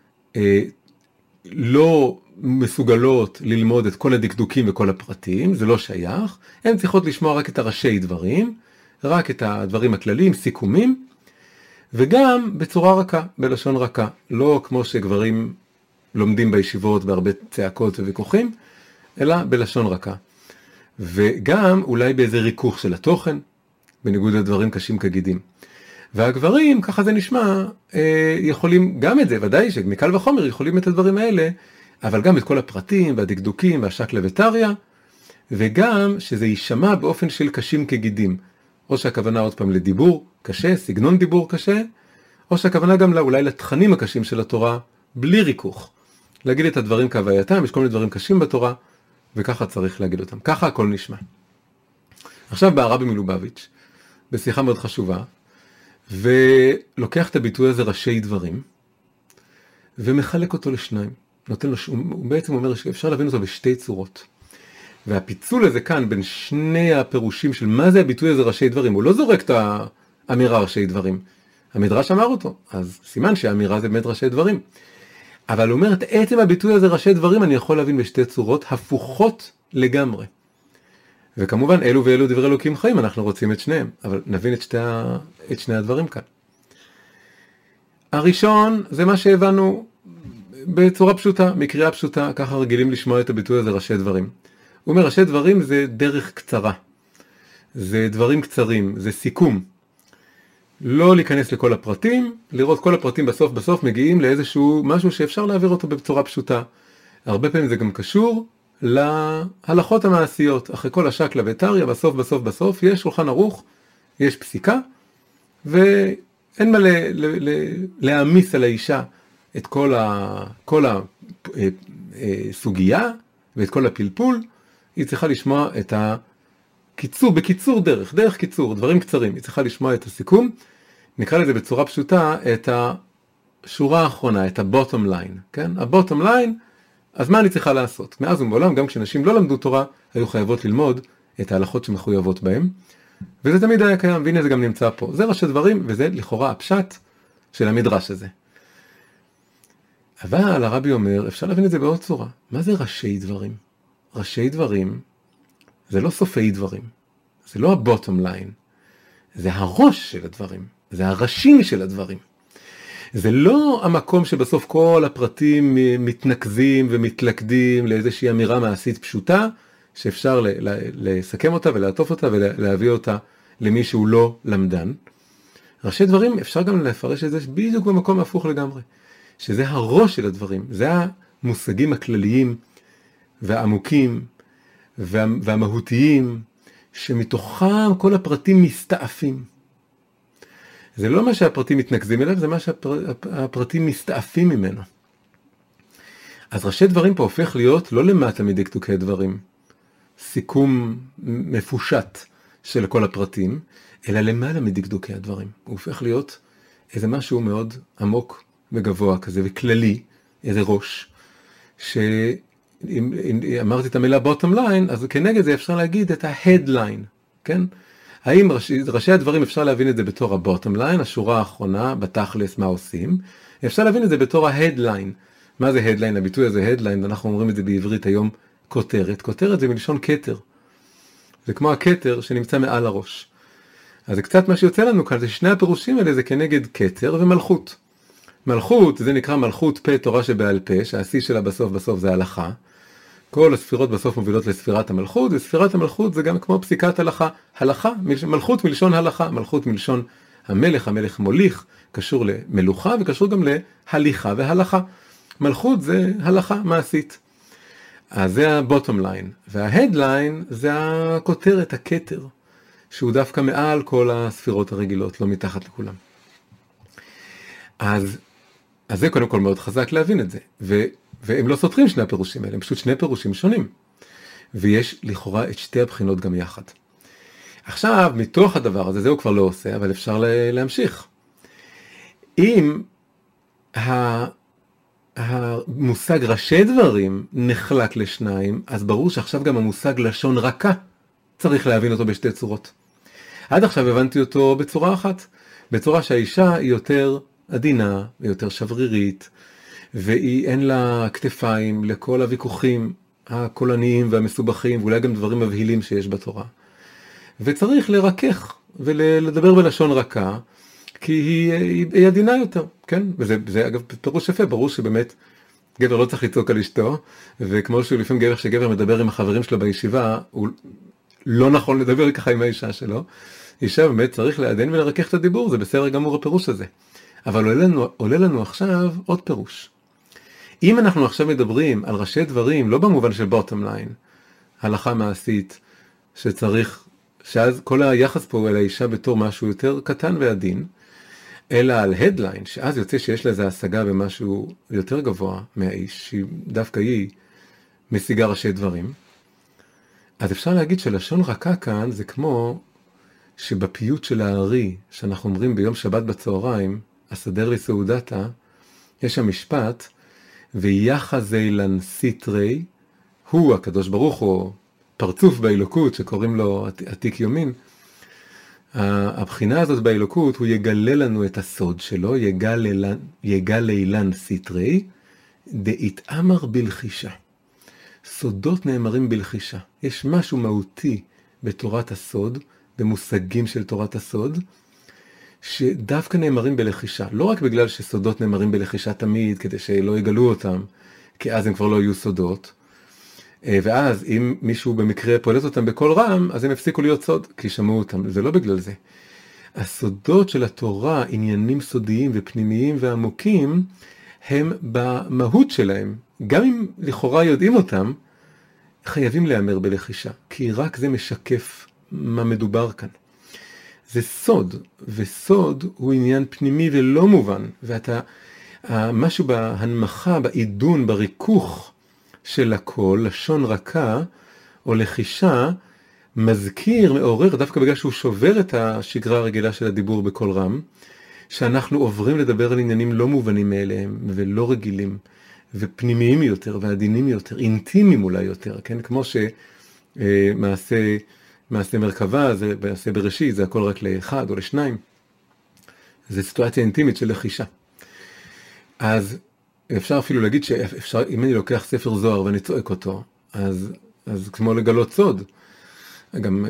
לא מסוגלות ללמוד את כל הדקדוקים וכל הפרטים, זה לא שייך. הן צריכות לשמוע רק את הראשי דברים, רק את הדברים הכלליים, סיכומים, וגם בצורה רכה, בלשון רכה. לא כמו שגברים לומדים בישיבות בהרבה צעקות וויכוחים, אלא בלשון רכה. וגם אולי באיזה ריכוך של התוכן, בניגוד לדברים קשים כגידים. והגברים, ככה זה נשמע, יכולים גם את זה, ודאי שמקל וחומר יכולים את הדברים האלה, אבל גם את כל הפרטים והדקדוקים והשקלא וטריא, וגם שזה יישמע באופן של קשים כגידים. או שהכוונה עוד פעם לדיבור קשה, סגנון דיבור קשה, או שהכוונה גם אולי לתכנים הקשים של התורה, בלי ריכוך. להגיד את הדברים כהווייתם, יש כל מיני דברים קשים בתורה, וככה צריך להגיד אותם. ככה הכל נשמע. עכשיו בא הרבי מלובביץ', בשיחה מאוד חשובה, ולוקח את הביטוי הזה ראשי דברים, ומחלק אותו לשניים. נותן לו, הוא בעצם אומר שאפשר להבין אותו בשתי צורות. והפיצול הזה כאן בין שני הפירושים של מה זה הביטוי הזה ראשי דברים, הוא לא זורק את האמירה ראשי דברים. המדרש אמר אותו, אז סימן שהאמירה זה באמת ראשי דברים. אבל הוא אומר, את עצם הביטוי הזה ראשי דברים אני יכול להבין בשתי צורות הפוכות לגמרי. וכמובן אלו ואלו דברי אלוקים חיים, אנחנו רוצים את שניהם, אבל נבין את שני הדברים כאן. הראשון זה מה שהבנו בצורה פשוטה, מקריאה פשוטה, ככה רגילים לשמוע את הביטוי הזה ראשי דברים. הוא אומר, ראשי דברים זה דרך קצרה, זה דברים קצרים, זה סיכום. לא להיכנס לכל הפרטים, לראות כל הפרטים בסוף מגיעים לאיזשהו משהו שאפשר להעביר אותו בצורה פשוטה. הרבה פעמים זה גם קשור להלכות המעשיות. אחרי כל השקלא וטריא, בסוף יש שולחן ערוך, יש פסיקה, ואין מה להעמיס על האישה את כל הסוגיה ואת כל הפלפול. היא צריכה לשמוע את בקיצור דרך קיצור, דברים קצרים. היא צריכה לשמוע את הסיכום, נקרא לזה בצורה פשוטה, את השורה האחרונה, את ה-bottom line, כן? ה-bottom line, אז מה אני צריכה לעשות? מאז ומעולם, גם כשנשים לא למדו תורה, היו חייבות ללמוד את ההלכות שמחויבות בהם, וזה תמיד היה קיים, והנה זה גם נמצא פה. זה ראשי דברים, וזה לכאורה הפשט של המדרש הזה. אבל הרבי אומר, אפשר להבין את זה בעוד צורה. מה זה ראשי דברים? ראשי דברים, זה לא סופי דברים. זה לא ה-bottom line. זה הראש של הדברים. זה הראשים של הדברים. זה לא המקום שבסוף כל הפרטים מתנקזים ומתלכדים לאיזושהי אמירה מעשית פשוטה, שאפשר לסכם אותה ולעטוף אותה ולהביא אותה למי שהוא לא למדן. ראשי דברים אפשר גם לפרש את זה בדיוק במקום הפוך לגמרי. שזה הראש של הדברים. זה המושגים הכלליים והעמוקים והמהותיים, שמתוכם כל הפרטים מסתעפים. זה לא מה שהפרטים מתנקזים אליו, זה מה שהפרטים מסתעפים ממנו. אז ראשי דברים פה הופך להיות לא למטה מדקדוקי דברים, סיכום מפושט של כל הפרטים, אלא למעלה מדקדוקי הדברים. הוא הופך להיות איזה משהו מאוד עמוק וגבוה כזה וכללי, איזה ראש, אם אמרתי את המילה bottom line, אז כנגד זה אפשר להגיד את ה-headline, כן? האם ראשי הדברים אפשר להבין את זה בתור ה-bottom line, השורה האחרונה, בתכלס מה עושים? אפשר להבין את זה בתור ה-headline. מה זה headline? הביטוי הזה headline, אנחנו אומרים את זה בעברית היום, כותרת. כותרת זה מלשון כתר. זה כמו הכתר שנמצא מעל הראש. אז זה קצת מה שיוצא לנו כאן, זה שני הפירושים האלה, זה כנגד כתר ומלכות. מלכות, זה נקרא מלכות פה תורה שבעל פה, שהשיא שלה בסוף זה הלכה. כל הספירות בסוף מובילות לספירת המלכות, וספירת המלכות זה גם כמו פסיקת הלכה. הלכה, מלכות מלשון הלכה, מלכות מלשון המלך, המלך מוליך, קשור למלוכה וקשור גם להליכה והלכה. מלכות זה הלכה מעשית. אז זה ה-bottom line. וה-headline זה הכותרת, הכתר, שהוא דווקא מעל כל הספירות הרגילות, לא מתחת לכולם. אז זה קודם כל מאוד חזק להבין את זה. והם לא סותרים שני הפירושים האלה, הם פשוט שני פירושים שונים. ויש לכאורה את שתי הבחינות גם יחד. עכשיו, מתוך הדבר הזה, זה הוא כבר לא עושה, אבל אפשר להמשיך. אם המושג ראשי דברים נחלק לשניים, אז ברור שעכשיו גם המושג לשון רכה צריך להבין אותו בשתי צורות. עד עכשיו הבנתי אותו בצורה אחת, בצורה שהאישה היא יותר עדינה ויותר שברירית, והיא אין לה כתפיים לכל הוויכוחים הקולניים והמסובכים, ואולי גם דברים מבהילים שיש בתורה. וצריך לרכך ולדבר בלשון רכה, כי היא עדינה יותר, כן? וזה אגב פירוש יפה, ברור שבאמת גבר לא צריך לצעוק על אשתו, וכמו שהוא לפעמים שגבר מדבר עם החברים שלו בישיבה, הוא לא נכון לדבר ככה עם האישה שלו. אישה באמת צריך לעדן ולרכך את הדיבור, זה בסדר גמור הפירוש הזה. אבל עולה לנו עכשיו עוד פירוש. אם אנחנו עכשיו מדברים על ראשי דברים, לא במובן של bottom line, הלכה מעשית, שאז כל היחס פה אל האישה בתור משהו יותר קטן ועדין, אלא על headline, שאז יוצא שיש לזה השגה במשהו יותר גבוה מהאיש, שדווקא היא משיגה ראשי דברים. אז אפשר להגיד שלשון רכה כאן זה כמו שבפיוט של הארי, שאנחנו אומרים ביום שבת בצהריים, אסדר לי סעודתה, יש שם משפט, ויחזי לן סיטרי, הוא הקדוש ברוך הוא, פרצוף באלוקות שקוראים לו עתיק יומין, הבחינה הזאת באלוקות, הוא יגלה לנו את הסוד שלו, יגלה לן סיטרי, דאיתאמר בלחישה. סודות נאמרים בלחישה. יש משהו מהותי בתורת הסוד, במושגים של תורת הסוד, שדווקא נאמרים בלחישה. לא רק בגלל שסודות נאמרים בלחישה תמיד, כדי שלא יגלו אותם, כי אז הם כבר לא יהיו סודות. ואז אם מישהו במקרה פולט אותם בכל רם, אז הם הפסיקו להיות סוד, כי שמעו אותם. זה לא בגלל זה. הסודות של התורה, עניינים סודיים ופנימיים ועמוקים, הם במהות שלהם. גם אם לכאורה יודעים אותם, חייבים להיאמר בלחישה, כי רק זה משקף מה מדובר כאן. זה סוד, וסוד הוא עניין פנימי ולא מובן, משהו בהנמכה, בעידון, בריכוך של הכל, לשון רכה או לחישה, מזכיר, מעורר, דווקא בגלל שהוא שובר את השגרה הרגילה של הדיבור בקול רם, שאנחנו עוברים לדבר על עניינים לא מובנים מאליהם, ולא רגילים, ופנימיים יותר, ועדינים יותר, אינטימיים אולי יותר, כן? כמו מעשה מרכבה, זה מעשה בראשית, זה הכל רק לאחד או לשניים. זה סיטואציה אינטימית של לחישה. אז אפשר אפילו להגיד שאפשר, אם אני לוקח ספר זוהר ואני צועק אותו, אז כמו לגלות סוד. גם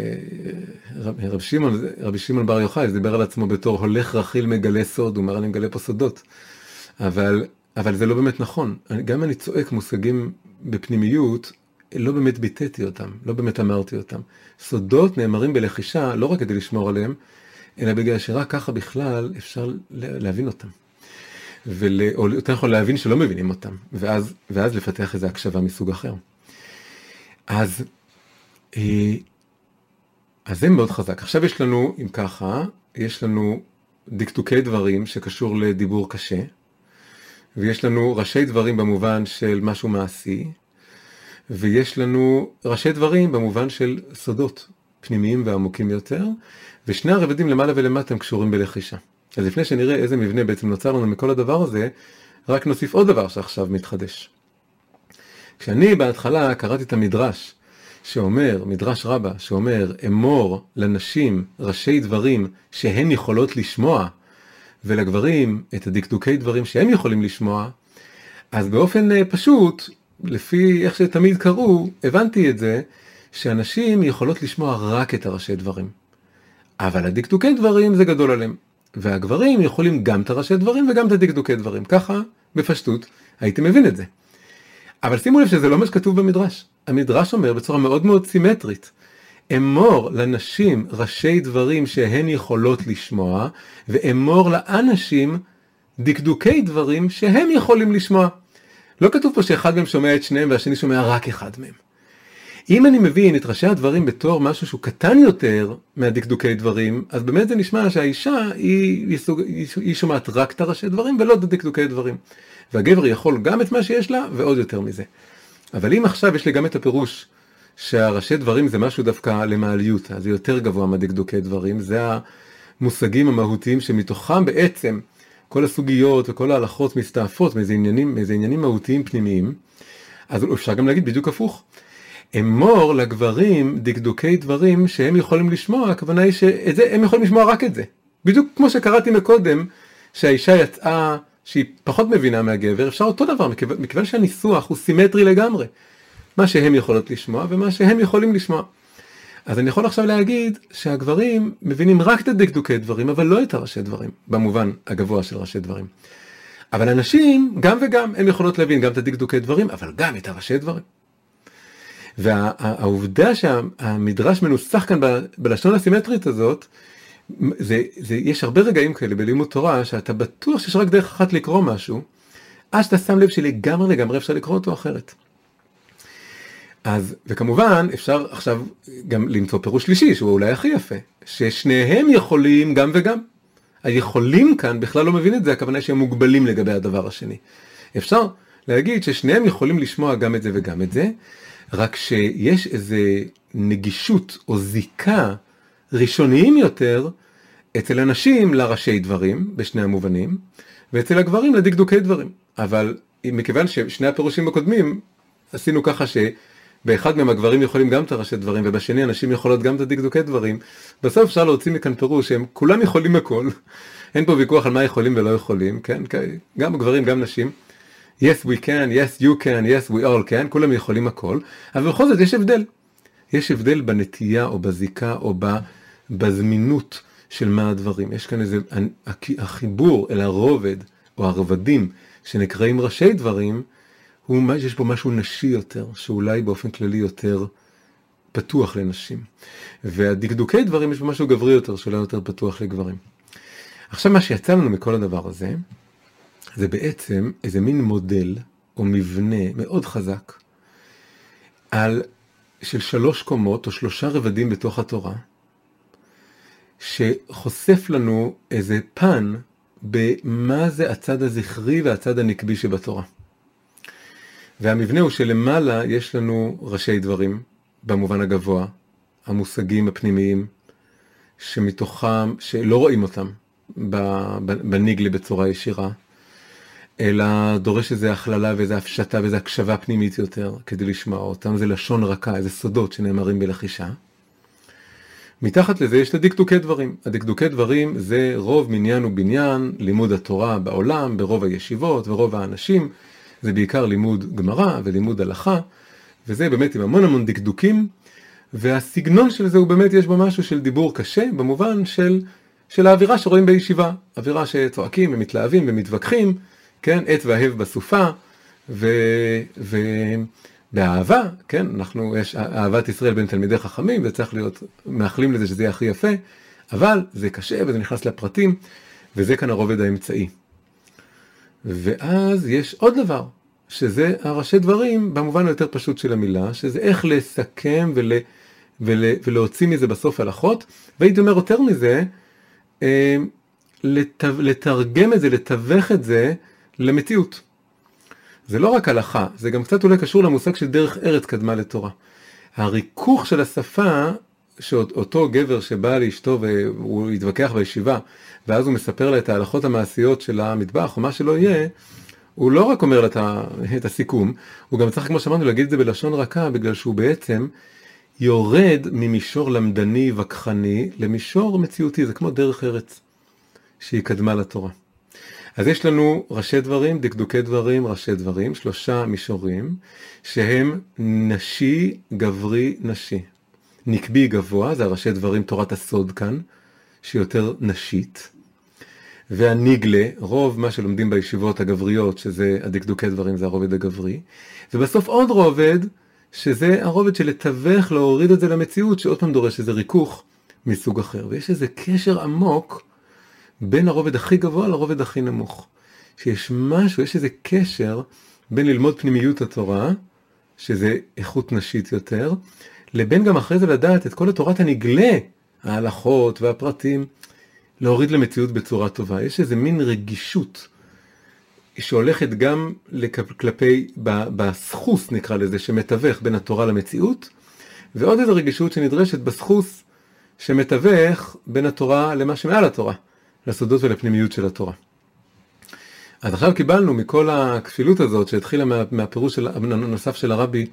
רבי שמעון בר יוחאי דיבר על עצמו בתור הולך רכיל מגלה סוד, הוא אומר אני מגלה פה סודות. אבל זה לא באמת נכון. גם אם אני צועק מושגים בפנימיות, לא באמת ביטאתי אותם, לא באמת אמרתי אותם. סודות נאמרים בלחישה, לא רק כדי לשמור עליהם, אלא בגלל שרק ככה בכלל אפשר להבין אותם. או יותר יכול להבין שלא מבינים אותם, ואז לפתח איזו הקשבה מסוג אחר. אז זה מאוד חזק. עכשיו יש לנו, אם ככה, יש לנו דקדוקי דברים שקשור לדיבור קשה, ויש לנו ראשי דברים במובן של משהו מעשי, ויש לנו ראשי דברים במובן של סודות פנימיים ועמוקים יותר, ושני הרבדים למעלה ולמטה הם קשורים בלחישה. אז לפני שנראה איזה מבנה בעצם נוצר לנו מכל הדבר הזה, רק נוסיף עוד דבר שעכשיו מתחדש. כשאני בהתחלה קראתי את המדרש, שאומר, מדרש רבה, שאומר, אמור לנשים ראשי דברים שהן יכולות לשמוע, ולגברים את הדקדוקי דברים שהם יכולים לשמוע, אז באופן פשוט, לפי איך שתמיד קראו, הבנתי את זה, שאנשים יכולות לשמוע רק את הראשי דברים. אבל הדקדוקי דברים זה גדול עליהם. והגברים יכולים גם את הראשי דברים וגם את הדקדוקי דברים. ככה, בפשטות, הייתי מבין את זה. אבל שימו לב שזה לא מה שכתוב במדרש. המדרש אומר בצורה מאוד מאוד סימטרית, אמור לנשים ראשי דברים שהן יכולות לשמוע, ואמור לאנשים דקדוקי דברים שהם יכולים לשמוע. לא כתוב פה שאחד מהם שומע את שניהם והשני שומע רק אחד מהם. אם אני מבין את ראשי הדברים בתור משהו שהוא קטן יותר מהדקדוקי דברים, אז באמת זה נשמע שהאישה היא שומעת רק את הראשי דברים ולא את דקדוקי דברים. והגבר יכול גם את מה שיש לה ועוד יותר מזה. אבל אם עכשיו יש לי גם את הפירוש שהראשי דברים זה משהו דווקא למעליותה, זה יותר גבוה מהדקדוקי דברים, זה המושגים המהותיים שמתוכם בעצם כל הסוגיות וכל ההלכות מסתעפות מאיזה עניינים מהותיים פנימיים, אז אפשר גם להגיד בדיוק הפוך. אמור לגברים דקדוקי דברים שהם יכולים לשמוע, הכוונה היא שאת זה, הם יכולים לשמוע רק את זה. בדיוק כמו שקראתי מקודם, שהאישה יצאה שהיא פחות מבינה מהגבר, אפשר אותו דבר, מכיוון שהניסוח הוא סימטרי לגמרי. מה שהם יכולות לשמוע ומה שהם יכולים לשמוע. אז אני יכול עכשיו להגיד שהגברים מבינים רק את הדקדוקי דברים, אבל לא את הראשי דברים, במובן הגבוה של ראשי דברים. אבל אנשים, גם וגם, הם יכולות להבין גם את הדקדוקי דברים, אבל גם את הראשי דברים. והעובדה שהמדרש מנוסח כאן בלשון הסימטרית הזאת, יש הרבה רגעים כאלה בלימוד תורה, שאתה בטוח שיש רק דרך אחת לקרוא משהו, אז שאתה שם לב שלגמרי אפשר לקרוא אותו אחרת. אז, וכמובן, אפשר עכשיו גם למצוא פירוש שלישי, שהוא אולי הכי יפה, ששניהם יכולים גם וגם. היכולים כאן בכלל לא מבין את זה, הכוונה שהם מוגבלים לגבי הדבר השני. אפשר להגיד ששניהם יכולים לשמוע גם את זה וגם את זה, רק שיש איזה נגישות או זיקה ראשוניים יותר אצל אנשים לראשי דברים, בשני המובנים, ואצל הגברים לדקדוקי דברים. אבל מכיוון ששני הפירושים הקודמים, עשינו ככה שבאחד מהם הגברים יכולים גם את הראשי דברים, ובשני אנשים יכולות גם את הדקדוקי דברים, בסוף אפשר להוציא מכאן פירוש שהם כולם יכולים הכל. אין פה ויכוח על מה יכולים ולא יכולים, כן? גם גברים, גם נשים. Yes we can, yes you can, yes we all can, כולם יכולים הכל, אבל בכל זאת יש הבדל. יש הבדל בנטייה או בזיקה או בזמינות של מה הדברים. יש כאן איזה, החיבור אל הרובד או הרבדים שנקראים ראשי דברים, יש פה משהו נשי יותר, שאולי באופן כללי יותר פתוח לנשים. והדקדוקי דברים יש משהו גברי יותר, שלא יותר פתוח לגברים. עכשיו מה שיצא לנו מכל הדבר הזה, זה בעצם איזה מין מודל או מבנה מאוד חזק, של 3 קומות או 3 רבדים בתוך התורה, שחושף לנו איזה פן במה זה הצד הזכרי והצד הנקבי שבתורה. והמבנה הוא שלמעלה יש לנו ראשי דברים, במובן הגבוה, המושגים הפנימיים, שמתוכם, שלא רואים אותם בניגלה בצורה ישירה, אלא דורש איזו הכללה ואיזו הפשטה ואיזו הקשבה פנימית יותר כדי לשמוע אותם. זה לשון רכה, איזה סודות שנאמרים בלחישה. מתחת לזה יש את הדקדוקי דברים. הדקדוקי דברים זה רוב מניין ובניין, לימוד התורה בעולם, ברוב הישיבות ורוב האנשים. זה בעיקר לימוד גמרא ולימוד הלכה, וזה באמת עם המון דקדוקים, והסגנון של זה הוא באמת יש בו משהו של דיבור קשה, במובן של האווירה שרואים בישיבה. אווירה שצועקים ומתלהבים ומתווכחים, כן, עת ואהב בסופה, ובאהבה, כן, יש אהבת ישראל בין תלמידי חכמים, וצריך להיות מאחלים לזה שזה יהיה הכי יפה, אבל זה קשה וזה נכנס לפרטים, וזה כאן הרובד האמצעי. ואז יש עוד דבר, שזה הראשי דברים במובן היותר פשוט של המילה, שזה איך לסכם ולהוציא מזה בסוף הלכות, והייתי אומר יותר מזה, לתרגם את זה, לתווך את זה למציאות. זה לא רק הלכה, זה גם קצת אולי קשור למושג של דרך ארץ קדמה לתורה. הריכוך של השפה, שאותו גבר שבא לאשתו והוא יתווכח בישיבה, ואז הוא מספר לה את ההלכות המעשיות של המטבח, או מה שלא יהיה, הוא לא רק אומר לה את הסיכום, הוא גם צריך, כמו שאמרנו, להגיד את זה בלשון רכה, בגלל שהוא בעצם יורד ממישור למדני וכחני למישור מציאותי, זה כמו דרך ארץ שהיא קדמה לתורה. אז יש לנו ראשי דברים, דקדוקי דברים, ראשי דברים, 3 מישורים, שהם נשי, גברי, נשי. נקבי גבוה, זה הראשי דברים, תורת הסוד כאן, שיותר נשית. והניגלה, רוב מה שלומדים בישיבות הגבריות, שזה הדקדוקי דברים, זה הרובד הגברי. ובסוף עוד רובד, שזה הרובד של לתווך, להוריד את זה למציאות, שעוד פעם דורש איזה ריכוך מסוג אחר. ויש איזה קשר עמוק בין הרובד הכי גבוה לרובד הכי נמוך. שיש משהו, יש איזה קשר בין ללמוד פנימיות התורה, שזה איכות נשית יותר, לבין גם אחרי זה לדעת את כל התורת הנגלה, ההלכות והפרטים, להוריד למציאות בצורה טובה. יש איזה מין רגישות שהולכת גם כלפי, בסחוס נקרא לזה, שמתווך בין התורה למציאות, ועוד איזו רגישות שנדרשת בסחוס שמתווך בין התורה למה שמעל התורה, לסודות ולפנימיות של התורה. אז עכשיו קיבלנו מכל הכפילות הזאת שהתחילה מהפירוש הנוסף של הרבי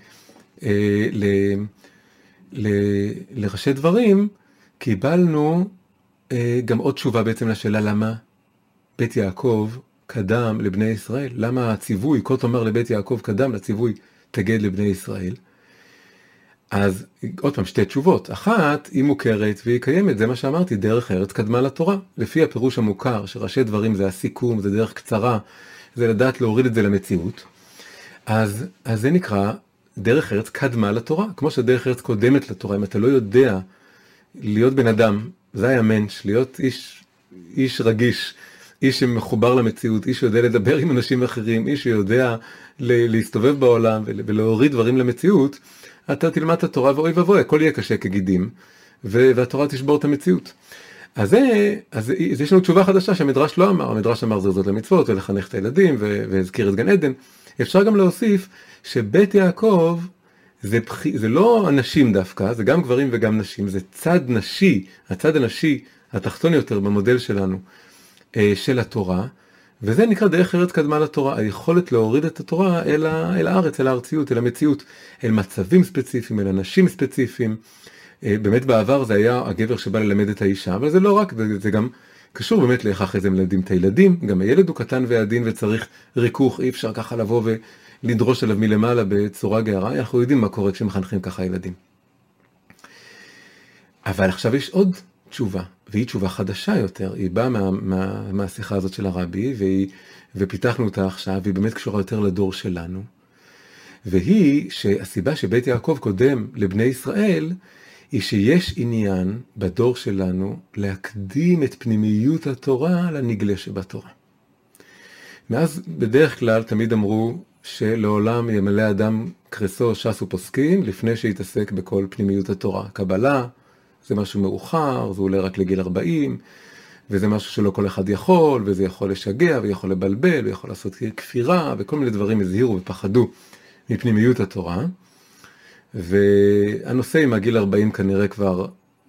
לראשי דברים, קיבלנו גם עוד תשובה בעצם לשאלה למה בית יעקב קדם לבני ישראל, למה הציווי, כה תאמר לבית יעקב קדם לציווי תגד לבני ישראל. אז עוד פעם 2 תשובות, אחת היא מוכרת והיא קיימת, זה מה שאמרתי, דרך ארץ קדמה לתורה, לפי הפירוש המוכר שראשי דברים זה הסיכום, זה דרך קצרה, זה לדעת להוריד את זה למציאות, אז זה נקרא דרך ארץ קדמה לתורה, כמו שדרך ארץ קודמת לתורה. אם אתה לא יודע להיות בן אדם, זה היה מנש, להיות איש רגיש, איש שמחובר למציאות, איש שיודע לדבר עם אנשים אחרים, איש שיודע להסתובב בעולם ולהוריד דברים למציאות, אתה תלמד את התורה ואוי ובוי, הכל יהיה קשה כגידים, והתורה תשבור את המציאות. אז יש לנו תשובה חדשה שהמדרש לא אמר, המדרש אמר זרזות למצוות ולחנך את הילדים והזכיר את גן עדן. אפשר גם להוסיף שבית יעקב זה לא אנשים דווקא, זה גם גברים וגם נשים, זה צד נשי, הצד הנשי התחתון יותר במודל שלנו של התורה, וזה נקרא דרך ארץ קדמה לתורה, היכולת להוריד את התורה אל הארץ, אל הארציות, אל המציאות, אל מצבים ספציפיים, אל אנשים ספציפיים. באמת בעבר זה היה הגבר שבא ללמד את האישה, אבל זה לא רק, זה גם קשור באמת לאיך אחרי זה מלמדים את הילדים, גם הילד הוא קטן ועדין וצריך ריכוך, אי אפשר ככה לבוא ולדרוש עליו מלמעלה בצורה גערה, אנחנו יודעים מה קורה כשמחנכים ככה ילדים. אבל עכשיו יש עוד תשובה, והיא תשובה חדשה יותר, היא באה מהשיחה הזאת של הרבי, ופיתחנו אותה עכשיו, והיא באמת קשורה יותר לדור שלנו. והיא שהסיבה שבית יעקב קודם לבני ישראל, היא שיש עניין בדור שלנו להקדים את פנימיות התורה לנגלה שבתורה. מאז בדרך כלל תמיד אמרו שלעולם ימלא אדם קרסו ש"ס ופוסקים לפני שיתעסק בכל פנימיות התורה. קבלה זה משהו מאוחר, זה עולה רק לגיל 40, וזה משהו שלא כל אחד יכול, וזה יכול לשגע ויכול לבלבל ויכול לעשות כפירה, וכל מיני דברים הזהירו ופחדו מפנימיות התורה. והנושא עם הגיל 40 כנראה כבר,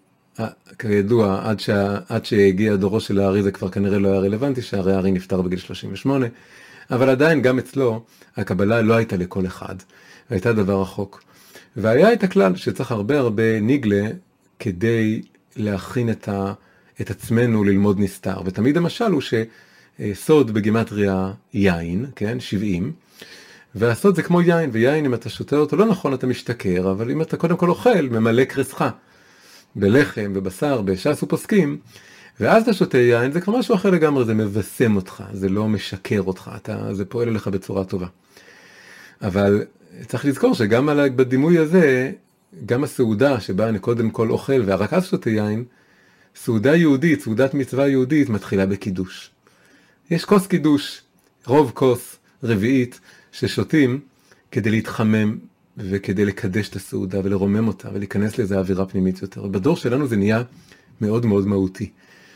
כידוע, עד שהגיע דורו של הארי זה כבר כנראה לא היה רלוונטי, שהרי הארי נפטר בגיל 38, אבל עדיין גם אצלו הקבלה לא הייתה לכל אחד, הייתה דבר רחוק. והיה את הכלל שצריך הרבה ניגלה כדי להכין את עצמנו ללמוד נסתר. ותמיד המשל הוא שסוד בגימטריה יין, כן, 70, והסוד זה כמו יין, ויין אם אתה שותה אותו לא נכון אתה משתכר, אבל אם אתה קודם כל אוכל, ממלא קרסך בלחם ובשר, בש"ס ופוסקים, ואז אתה שותה יין, זה כבר משהו אחר לגמרי, זה מבשם אותך, זה לא משקר אותך, זה פועל אליך בצורה טובה. אבל צריך לזכור שגם בדימוי הזה, גם הסעודה שבה אני קודם כל אוכל ורק אז שותה יין, סעודה יהודית, סעודת מצווה יהודית מתחילה בקידוש. יש כוס קידוש, רוב כוס רביעית ששותים כדי להתחמם וכדי לקדש את הסעודה ולרומם אותה ולהיכנס לאיזו אווירה פנימית יותר. ובדור שלנו זה נהיה מאוד מהותי,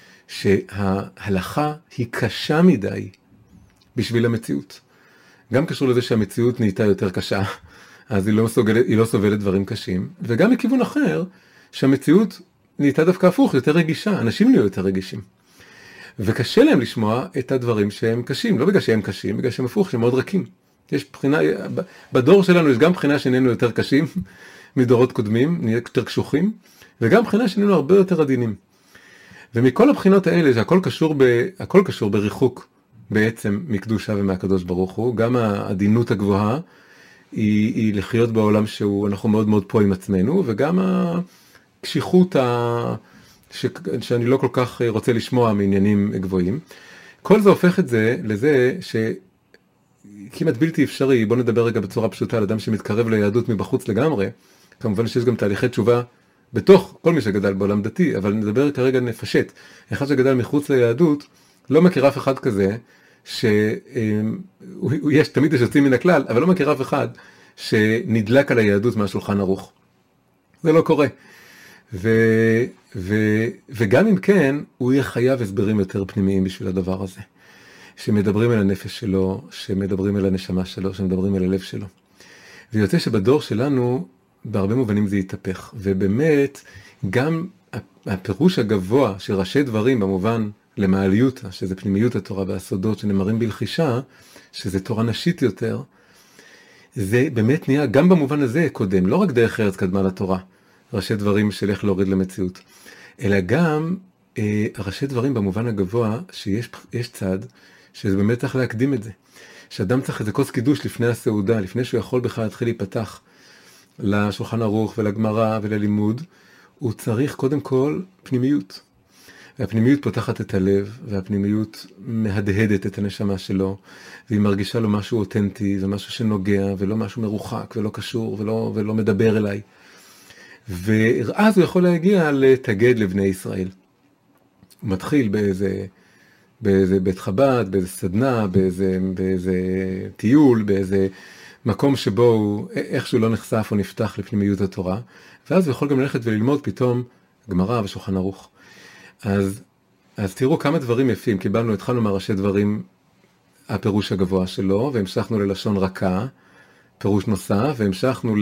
שההלכה היא קשה מדי בשביל המציאות. גם קשור לזה שהמציאות נהייתה יותר קשה, אז היא לא סובלת דברים קשים, וגם מכיוון אחר, שהמציאות נהייתה דווקא הפוך, יותר רגישה, אנשים נהיו יותר רגישים. וקשה להם לשמוע את הדברים שהם קשים, לא בגלל שהם קשים, בגלל שהם הפוך, שהם מאוד רכים. יש בחינה, בדור שלנו יש גם בחינה שנהיינו יותר קשים מדורות קודמים, נהיה יותר קשוחים, וגם בחינה שנהיינו הרבה יותר עדינים. ומכל הבחינות האלה, שהכל קשור בריחוק בעצם מקדושה ומהקדוש ברוך הוא, גם העדינות הגבוהה היא לחיות בעולם שאנחנו מאוד פה עם עצמנו, וגם הקשיחות שאני לא כל כך רוצה לשמוע מעניינים גבוהים. כל זה הופך את זה לזה שכמעט בלתי אפשרי, בוא נדבר רגע בצורה פשוטה על אדם שמתקרב ליהדות מבחוץ לגמרי, כמובן שיש גם תהליכי תשובה בתוך כל מי שגדל בעולם דתי, אבל נדבר כרגע נפשט. אחד שגדל מחוץ ליהדות, לא מכיר אף אחד כזה, תמיד יש יוצאים מן הכלל, אבל לא מכיר אף אחד שנדלק על היהדות מהשולחן ערוך. זה לא קורה. וגם אם כן, הוא יהיה חייב הסברים יותר פנימיים בשביל הדבר הזה. שמדברים אל הנפש שלו, שמדברים אל הנשמה שלו, שמדברים אל הלב שלו. ויוצא שבדור שלנו, בהרבה מובנים זה יתהפך. ובאמת, גם הפירוש הגבוה של ראשי דברים במובן למעליותה, שזה פנימיות התורה והסודות שנאמרים בלחישה, שזה תורה נשית יותר, זה באמת נהיה גם במובן הזה קודם, לא רק דרך ארץ קדמה לתורה, ראשי דברים של איך להוריד למציאות, אלא גם ראשי דברים במובן הגבוה, שיש צד, שזה באמת צריך להקדים את זה. שאדם צריך איזה כוס קידוש לפני הסעודה, לפני שהוא יכול בכלל להתחיל להיפתח לשולחן ערוך ולגמרא וללימוד, הוא צריך קודם כל פנימיות. והפנימיות פותחת את הלב, והפנימיות מהדהדת את הנשמה שלו, והיא מרגישה לו משהו אותנטי, ומשהו שנוגע, ולא משהו מרוחק, ולא קשור, ולא מדבר אליי. ואז הוא יכול להגיע לתגד לבני ישראל. הוא מתחיל באיזה בית חב"ד, באיזה סדנה, באיזה טיול, באיזה מקום שבו הוא איכשהו לא נחשף או נפתח לפנימיות התורה, ואז הוא יכול גם ללכת וללמוד פתאום גמרא ושולחן ערוך. אז תראו כמה דברים יפים, התחלנו מהראשי דברים הפירוש הגבוה שלו, והמשכנו ללשון רכה, פירוש נוסף, והמשכנו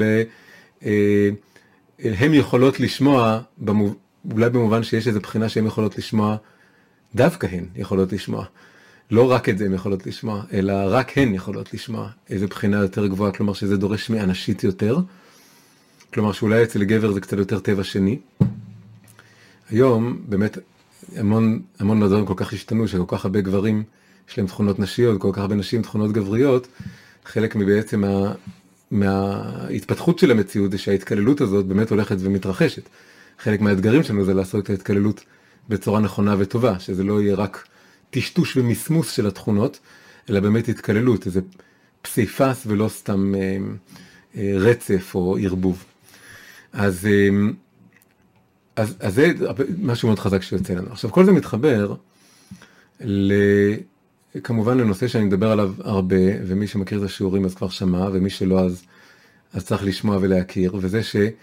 הם יכולות לשמוע, אולי במובן שיש איזו בחינה שהן יכולות לשמוע, דווקא הן יכולות לשמוע. לא רק את זה הן יכולות לשמוע, אלא רק הן יכולות לשמוע איזו בחינה יותר גבוהה, כלומר שזה דורש מאנשית יותר, כלומר שאולי אצל גבר זה קצת יותר טבע שני. היום באמת המון מהדברים כל כך השתנו, שכל כך הרבה גברים יש להם תכונות נשיות, כל כך הרבה נשים תכונות גבריות, חלק מבעצם מההתפתחות של המציאות זה שההתקללות הזאת באמת הולכת ומתרחשת. חלק מהאתגרים שלנו זה לעשות את ההתקללות בצורה נכונה וטובה, שזה לא יהיה רק טשטוש ומסמוס של התכונות, אלא באמת התקללות, איזו פסיפס ולא סתם רצף או ערבוב. אז זה משהו מאוד חזק שיוצא לנו. עכשיו, כל זה מתחבר כמובן לנושא שאני מדבר עליו הרבה, ומי שמכיר את השיעורים אז כבר שמע, ומי שלא אז צריך לשמוע ולהכיר, וזה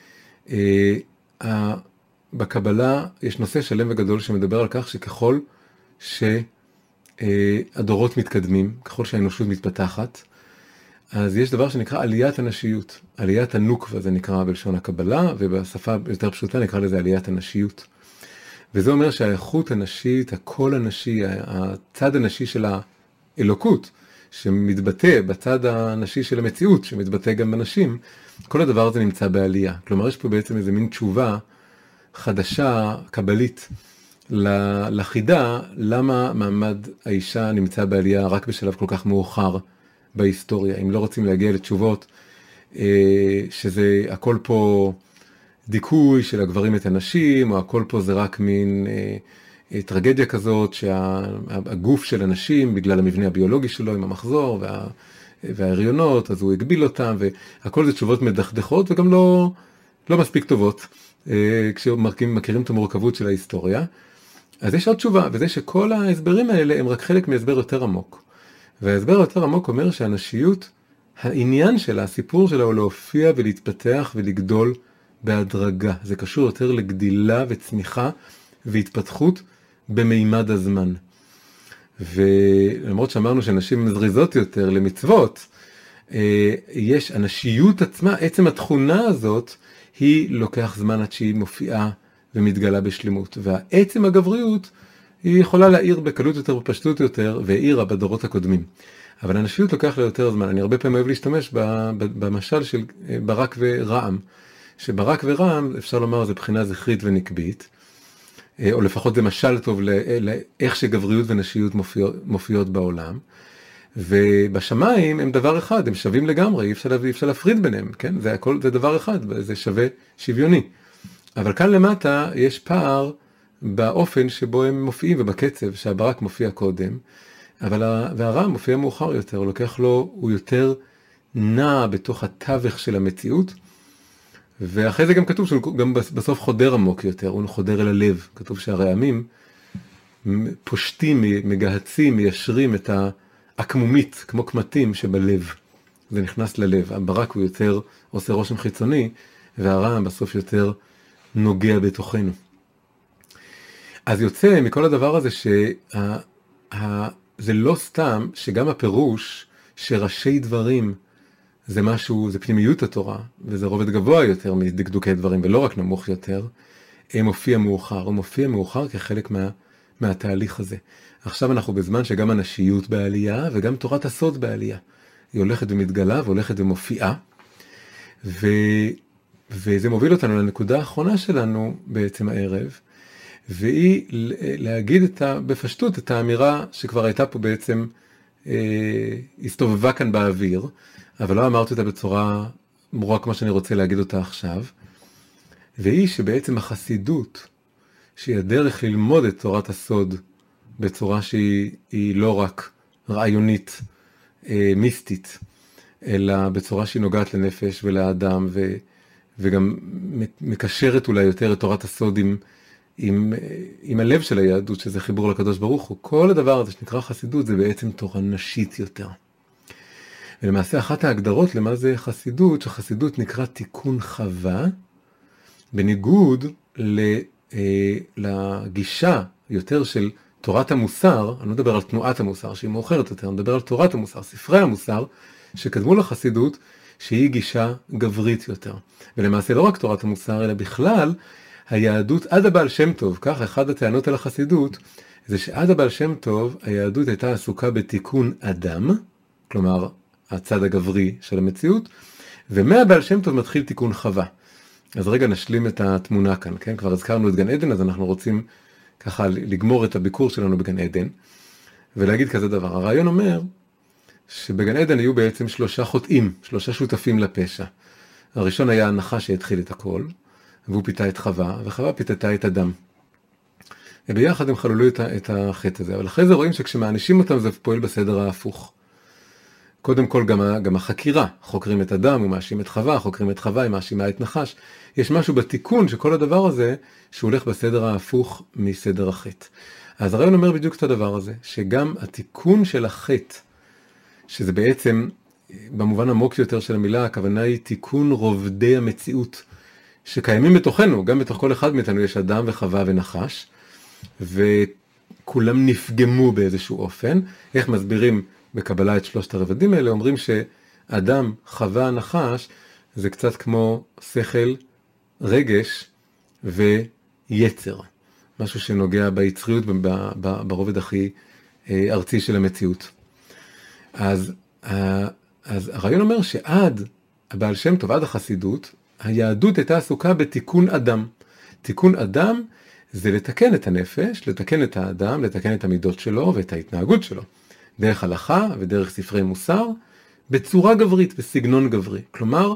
שבקבלה יש נושא שלם וגדול שמדבר על כך שככל שהדורות מתקדמים, ככל שהאנושות מתפתחת, אז יש דבר שנקרא עליית הנשיות, עליית הנוקבה זה נקרא בלשון הקבלה, ובשפה יותר פשוטה נקרא לזה עליית הנשיות. וזה אומר שהאיכות הנשית, הקול הנשי, הצד הנשי של האלוקות, שמתבטא בצד הנשי של המציאות, שמתבטא גם בנשים, כל הדבר הזה נמצא בעלייה. כלומר, יש פה בעצם איזה מין תשובה חדשה, קבלית, לחידה, למה מעמד האישה נמצא בעלייה רק בשלב כל כך מאוחר בהיסטוריה. אם לא רוצים להגיע לתשובות, שזה הכל פה דיכוי של הגברים את הנשים, או הכל פה זה רק מין טרגדיה כזאת, שהגוף של הנשים, בגלל המבנה הביולוגי שלו עם המחזור וההריונות, אז הוא הגביל אותם, והכל זה תשובות מדכדכות, וגם לא מספיק טובות, כשמכירים את המורכבות של ההיסטוריה. אז יש עוד תשובה, וזה שכל ההסברים האלה הם רק חלק מהסבר יותר עמוק. וההסבר יותר עמוק אומר שהנשיות, העניין שלה, הסיפור שלה הוא להופיע ולהתפתח ולגדול בהדרגה. זה קשור יותר לגדילה וצמיחה והתפתחות במימד הזמן. ולמרות שאמרנו שנשים מזריזות יותר למצוות, יש הנשיות עצמה, עצם התכונה הזאת, היא לוקח זמן עד שהיא מופיעה ומתגלה בשלמות. והעצם הגבריות היא יכולה להעיר בקלות יותר ופשטות יותר, והעירה בדורות הקודמים. אבל הנשיות לוקח לה יותר זמן. אני הרבה פעמים אוהב להשתמש במשל של ברק ורעם. שברק ורעם, אפשר לומר, זה בחינה זכרית ונקבית, או לפחות זה משל טוב לאיך שגבריות ונשיות מופיעות בעולם. ובשמיים הם דבר אחד, הם שווים לגמרי, אי אפשר להפריד ביניהם, כן? זה הכל, זה דבר אחד, זה שווה שוויוני. אבל כאן למטה יש פער באופן שבו הם מופיעים ובקצב, שהברק מופיע קודם, והרעם מופיע מאוחר יותר, הוא לוקח לו, הוא יותר נע בתוך התווך של המציאות, ואחרי זה גם כתוב שהוא גם בסוף חודר עמוק יותר, הוא חודר אל הלב. כתוב שהרעמים פושטים, מגהצים, מיישרים את העקמומית, כמו קמטים שבלב. זה נכנס ללב. הברק הוא יותר עושה רושם חיצוני, והרעם בסוף יותר נוגע בתוכנו. אז יוצא מכל הדבר הזה זה לא סתם שגם הפירוש שראשי דברים זה משהו, זה פנימיות התורה, וזה רובד גבוה יותר מדקדוקי דברים, ולא רק נמוך יותר, מופיע מאוחר. הוא מופיע מאוחר כחלק מהתהליך הזה. עכשיו אנחנו בזמן שגם הנשיות בעלייה, וגם תורת הסוד בעלייה. היא הולכת ומתגלה, והולכת ומופיעה, וזה מוביל אותנו לנקודה האחרונה שלנו בעצם הערב, והיא להגיד בפשטות את האמירה שכבר הייתה פה בעצם, הסתובבה כאן באוויר, אבל לא אמרתי אותה בצורה ברורה כמו שאני רוצה להגיד אותה עכשיו, והיא שבעצם החסידות, שהיא הדרך ללמוד את תורת הסוד, בצורה שהיא לא רק רעיונית, מיסטית, אלא בצורה שהיא נוגעת לנפש ולאדם, וגם מקשרת אולי יותר את תורת הסוד עם הלב של היהדות, שזה חיבור לקדוש ברוך הוא. כל הדבר הזה שנקרא חסידות, זה בעצם תורה נשית יותר. ולמעשה אחת ההגדרות למה זה חסידות, שחסידות נקרא תיקון חווה, בניגוד לגישה יותר של תורת המוסר, אני לא מדבר על תנועת המוסר שהיא מאוחרת יותר, אני מדבר על תורת המוסר, ספרי המוסר, שקדמו לחסידות שהיא גישה גברית יותר. ולמעשה לא רק תורת המוסר, אלא בכלל היהדות עד הבעל שם טוב, כך אחד הטענות על החסידות, זה שעד הבעל שם טוב היהדות הייתה עסוקה בתיקון אדם, כלומר הצד הגברי של המציאות, ומהבעל שם טוב מתחיל תיקון חווה. אז רגע נשלים את התמונה כאן, כן? כבר הזכרנו את גן עדן, אז אנחנו רוצים ככה לגמור את הביקור שלנו בגן עדן, ולהגיד כזה דבר. הרעיון אומר שבגן עדן היו בעצם 3 חוטאים, 3 שותפים לפשע. הראשון היה הנחש שהתחיל את הכל, והוא פיתה את חווה, וחווה פיתתה את אדם. וביחד הם חללו את החטא הזה, אבל אחרי זה רואים שכשמענישים אותם זה פועל בסדר ההפוך. קודם כל גם החקירה, חוקרים את אדם, הוא מאשים את חווה, חוקרים את חווה, היא מאשימה את נחש. יש משהו בתיקון שכל הדבר הזה, שהוא הולך בסדר ההפוך מסדר החטא. אז הרעיון אומר בדיוק את הדבר הזה, שגם התיקון של החטא, שזה בעצם, במובן עמוק יותר של המילה, הכוונה היא תיקון רובדי המציאות, שקיימים בתוכנו, גם בתוך כל אחד מאיתנו יש אדם וחווה ונחש, וכולם נפגמו באיזשהו אופן. איך מסבירים בקבלה את שלושת הרבדים האלה? אומרים שאדם, חווה, נחש, זה קצת כמו שכל, רגש ויצר. משהו שנוגע ביצריות ברובד הכי ארצי של המציאות. אז הרעיון אומר שעד הבעל שם טוב, עד החסידות, היהדות הייתה עסוקה בתיקון אדם. תיקון אדם זה לתקן את הנפש, לתקן את האדם, לתקן את המידות שלו ואת ההתנהגות שלו. דרך הלכה ודרך ספרי מוסר, בצורה גברית, בסגנון גברי. כלומר,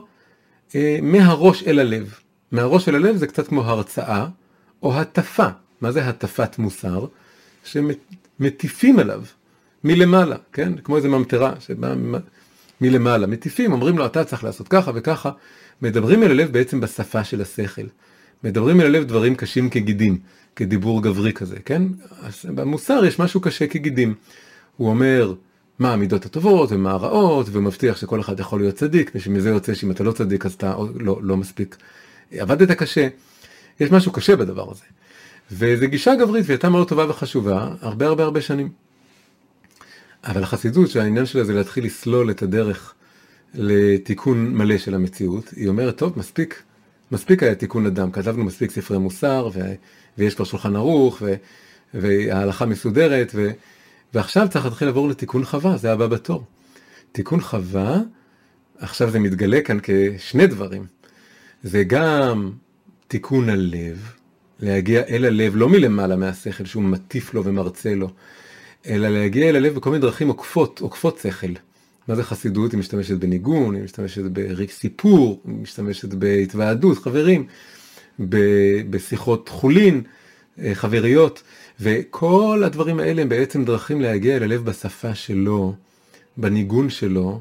מהראש אל הלב. מהראש אל הלב זה קצת כמו הרצאה או הטפה. מה זה הטפת מוסר? שמטיפים עליו מלמעלה, כן? כמו איזה ממטרה שבא מלמעלה. מטיפים, אומרים לו, אתה צריך לעשות ככה וככה. מדברים אל הלב בעצם בשפה של השכל. מדברים אל הלב דברים קשים כגידים, כדיבור גברי כזה, כן? אז במוסר יש משהו קשה כגידים. הוא אומר מה המידות הטובות ומה הרעות, ומבטיח שכל אחד יכול להיות צדיק, ושמזה יוצא שאם אתה לא צדיק אז אתה לא מספיק. עבדת קשה. יש משהו קשה בדבר הזה. וזו גישה גברית והייתה מאוד טובה וחשובה, הרבה שנים. אבל החסידות שהעניין שלה זה להתחיל לסלול את הדרך לתיקון מלא של המציאות, היא אומרת, טוב, מספיק היה תיקון אדם, כתבנו מספיק ספרי מוסר, ויש כבר שולחן ערוך, וההלכה מסודרת, ועכשיו צריך להתחיל לעבור לתיקון חווה, זה הבא בתור. תיקון חווה, עכשיו זה מתגלה כאן כשני דברים. זה גם תיקון הלב, להגיע אל הלב, לא מלמעלה מהשכל שהוא מטיף לו ומרצה לו, אלא להגיע אל הלב בכל מיני דרכים עוקפות שכל. מה זה חסידות? היא משתמשת בניגון, היא משתמשת בסיפור, היא משתמשת בהתוועדות, חברים, בשיחות חולין, חבריות, וכל הדברים האלה הם בעצם דרכים להגיע אל הלב בשפה שלו, בניגון שלו,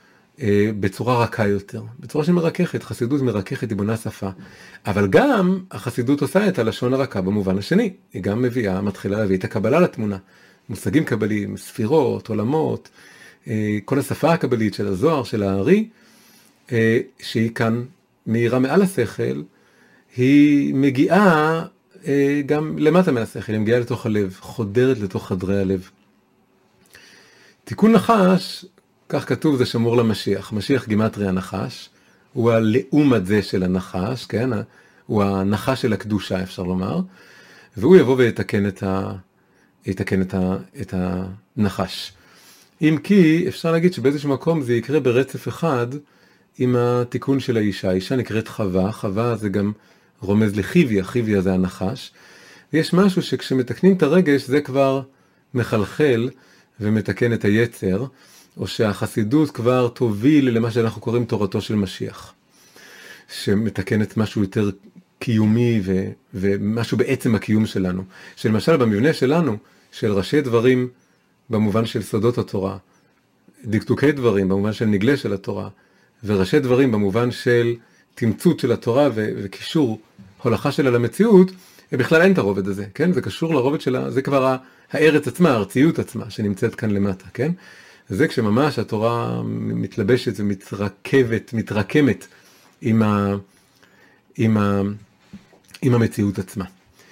בצורה רכה יותר, בצורה שמרככת. חסידות מרככת, היא בונה שפה, אבל גם החסידות עושה את הלשון הרכה במובן השני, היא גם מתחילה להביא את הקבלה לתמונה, מושגים קבליים, ספירות, עולמות, כל השפה הקבלית של הזוהר, של הארי, שהיא כאן מהירה מעל השכל, היא מגיעה גם למטה מהשכל, היא מגיעה לתוך הלב, חודרת לתוך חדרי הלב. תיקון נחש, כך כתוב, זה שמור למשיח. משיח גימטרי הנחש, הוא הלאום הזה של הנחש, כן? הוא הנחש של הקדושה, אפשר לומר, והוא יבוא ויתקן את הנחש. אם כי אפשר להגיד שבאיזשהו מקום זה יקרה ברצף אחד עם התיקון של האישה. האישה נקראת חווה, חווה זה גם רומז לחיביה, חיביה זה הנחש. ויש משהו שכשמתקנים את הרגש זה כבר מחלחל ומתקן את היצר, או שהחסידות כבר תוביל למה שאנחנו קוראים תורתו של משיח, שמתקנת משהו יותר קיומי ומשהו בעצם הקיום שלנו. שלמשל במבנה שלנו, של ראשי דברים במובן של סודות התורה, דקדוקי דברים במובן של נגלה של התורה, וראשי דברים במובן של תמצות של התורה וקישור הולכה שלה למציאות, בכלל אין את הרובד הזה, כן? זה קשור לרובד שלה, זה כבר הארץ עצמה, הארציות עצמה שנמצאת כאן למטה, כן? זה כשממש התורה מתלבשת מתרקמת עם המציאות עצמה.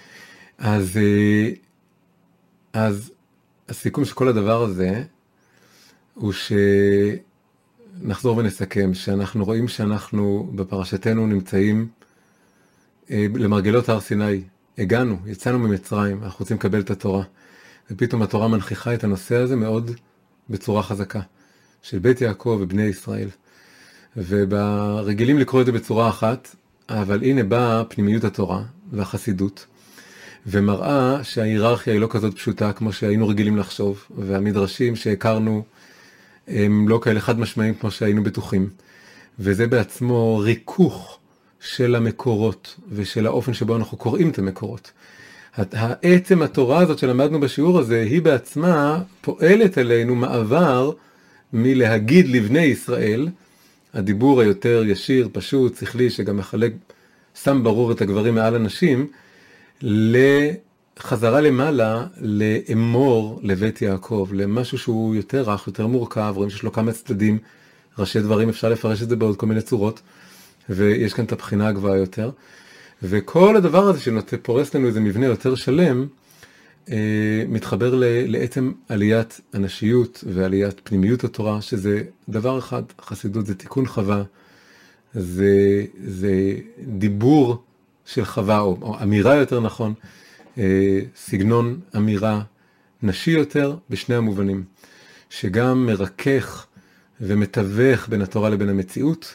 אז הסיכום של כל הדבר הזה הוא שנחזור ונסכם שאנחנו רואים שאנחנו בפרשתנו נמצאים למרגלות הר סיני. הגענו, יצאנו ממצרים, אנחנו רוצים לקבל את התורה. ופתאום התורה מנכיחה את הנושא הזה מאוד בצורה חזקה, של בית יעקב ובני ישראל. וברגילים לקרוא את זה בצורה אחת, אבל הנה באה פנימיות התורה והחסידות, ומראה שההיררכיה היא לא כזאת פשוטה כמו שהיינו רגילים לחשוב, והמדרשים שהכרנו הם לא כאלה חד משמעיים כמו שהיינו בטוחים. וזה בעצמו ריכוך של המקורות ושל האופן שבו אנחנו קוראים את המקורות. העצם התורה הזאת שלמדנו בשיעור הזה, היא בעצמה פועלת עלינו מעבר מלהגיד לבני ישראל, הדיבור היותר ישיר, פשוט, שכלי, שגם מחלק, שם ברור את הגברים מעל הנשים, לחזרה למעלה, לאמור לבית יעקב, למשהו שהוא יותר רך, יותר מורכב, רואים שיש לו כמה צדדים, ראשי דברים, אפשר לפרש את זה בעוד כל מיני צורות, ויש כאן את הבחינה הגבוהה יותר, וכל הדבר הזה שפורס לנו איזה מבנה יותר שלם, מתחבר לעצם עליית הנשיות ועליית פנימיות התורה, שזה דבר אחד, חסידות זה תיקון חווה, זה דיבור של חווה, או אמירה יותר נכון, סגנון אמירה נשי יותר בשני המובנים, שגם מרכך ומתווך בין התורה לבין המציאות,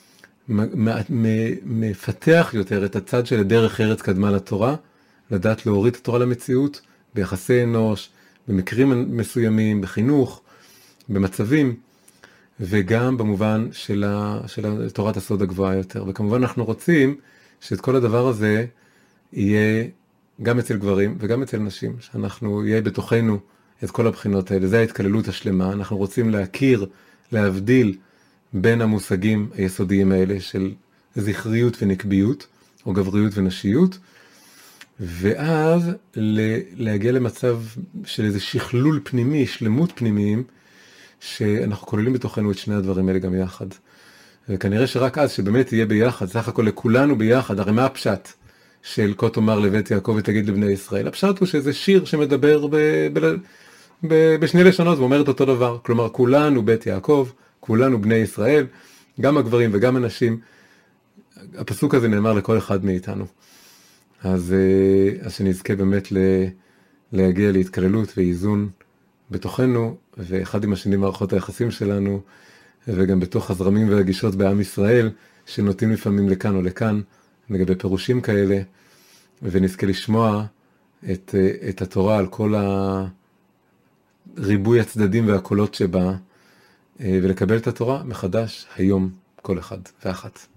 מפתח יותר את הצד של דרך ארץ קדמה לתורה, לדעת להוריד את התורה למציאות, ביחסי אנוש, במקרים מסוימים, בחינוך, במצבים, וגם במובן של תורת הסוד הגבוהה יותר. וכמובן אנחנו רוצים שאת כל הדבר הזה יהיה גם אצל גברים וגם אצל נשים, שאנחנו יהיה בתוכנו את כל הבחינות האלה. זה ההתכללות השלמה. אנחנו רוצים להכיר, להבדיל בין המושגים היסודיים האלה של זכריות ונקביות, או גבריות ונשיות, ואז להגיע למצב של איזה שכלול פנימי, שלמות פנימיים, שאנחנו כוללים בתוכנו את שני הדברים האלה גם יחד. וכנראה שרק אז שבאמת יהיה ביחד, סך הכל לכולנו ביחד, הרי מה הפשט של כה תאמר לבית יעקב ותגיד לבני ישראל? הפשט הוא שזה שיר שמדבר בשני לשונות ואומר את אותו דבר, כלומר כולנו בית יעקב, כולנו בני ישראל, גם הגברים וגם הנשים, הפסוק הזה נאמר לכל אחד מאיתנו. אז שנזכה באמת להגיע להתכללות ואיזון בתוכנו, ואחד עם השני מערכות היחסים שלנו, וגם בתוך הזרמים והגישות בעם ישראל, שנוטים לפעמים לכאן או לכאן, לגבי פירושים כאלה, ונזכה לשמוע את התורה על כל ריבוי הצדדים והקולות שבה, ולקבל את התורה מחדש היום כל אחד ואחת.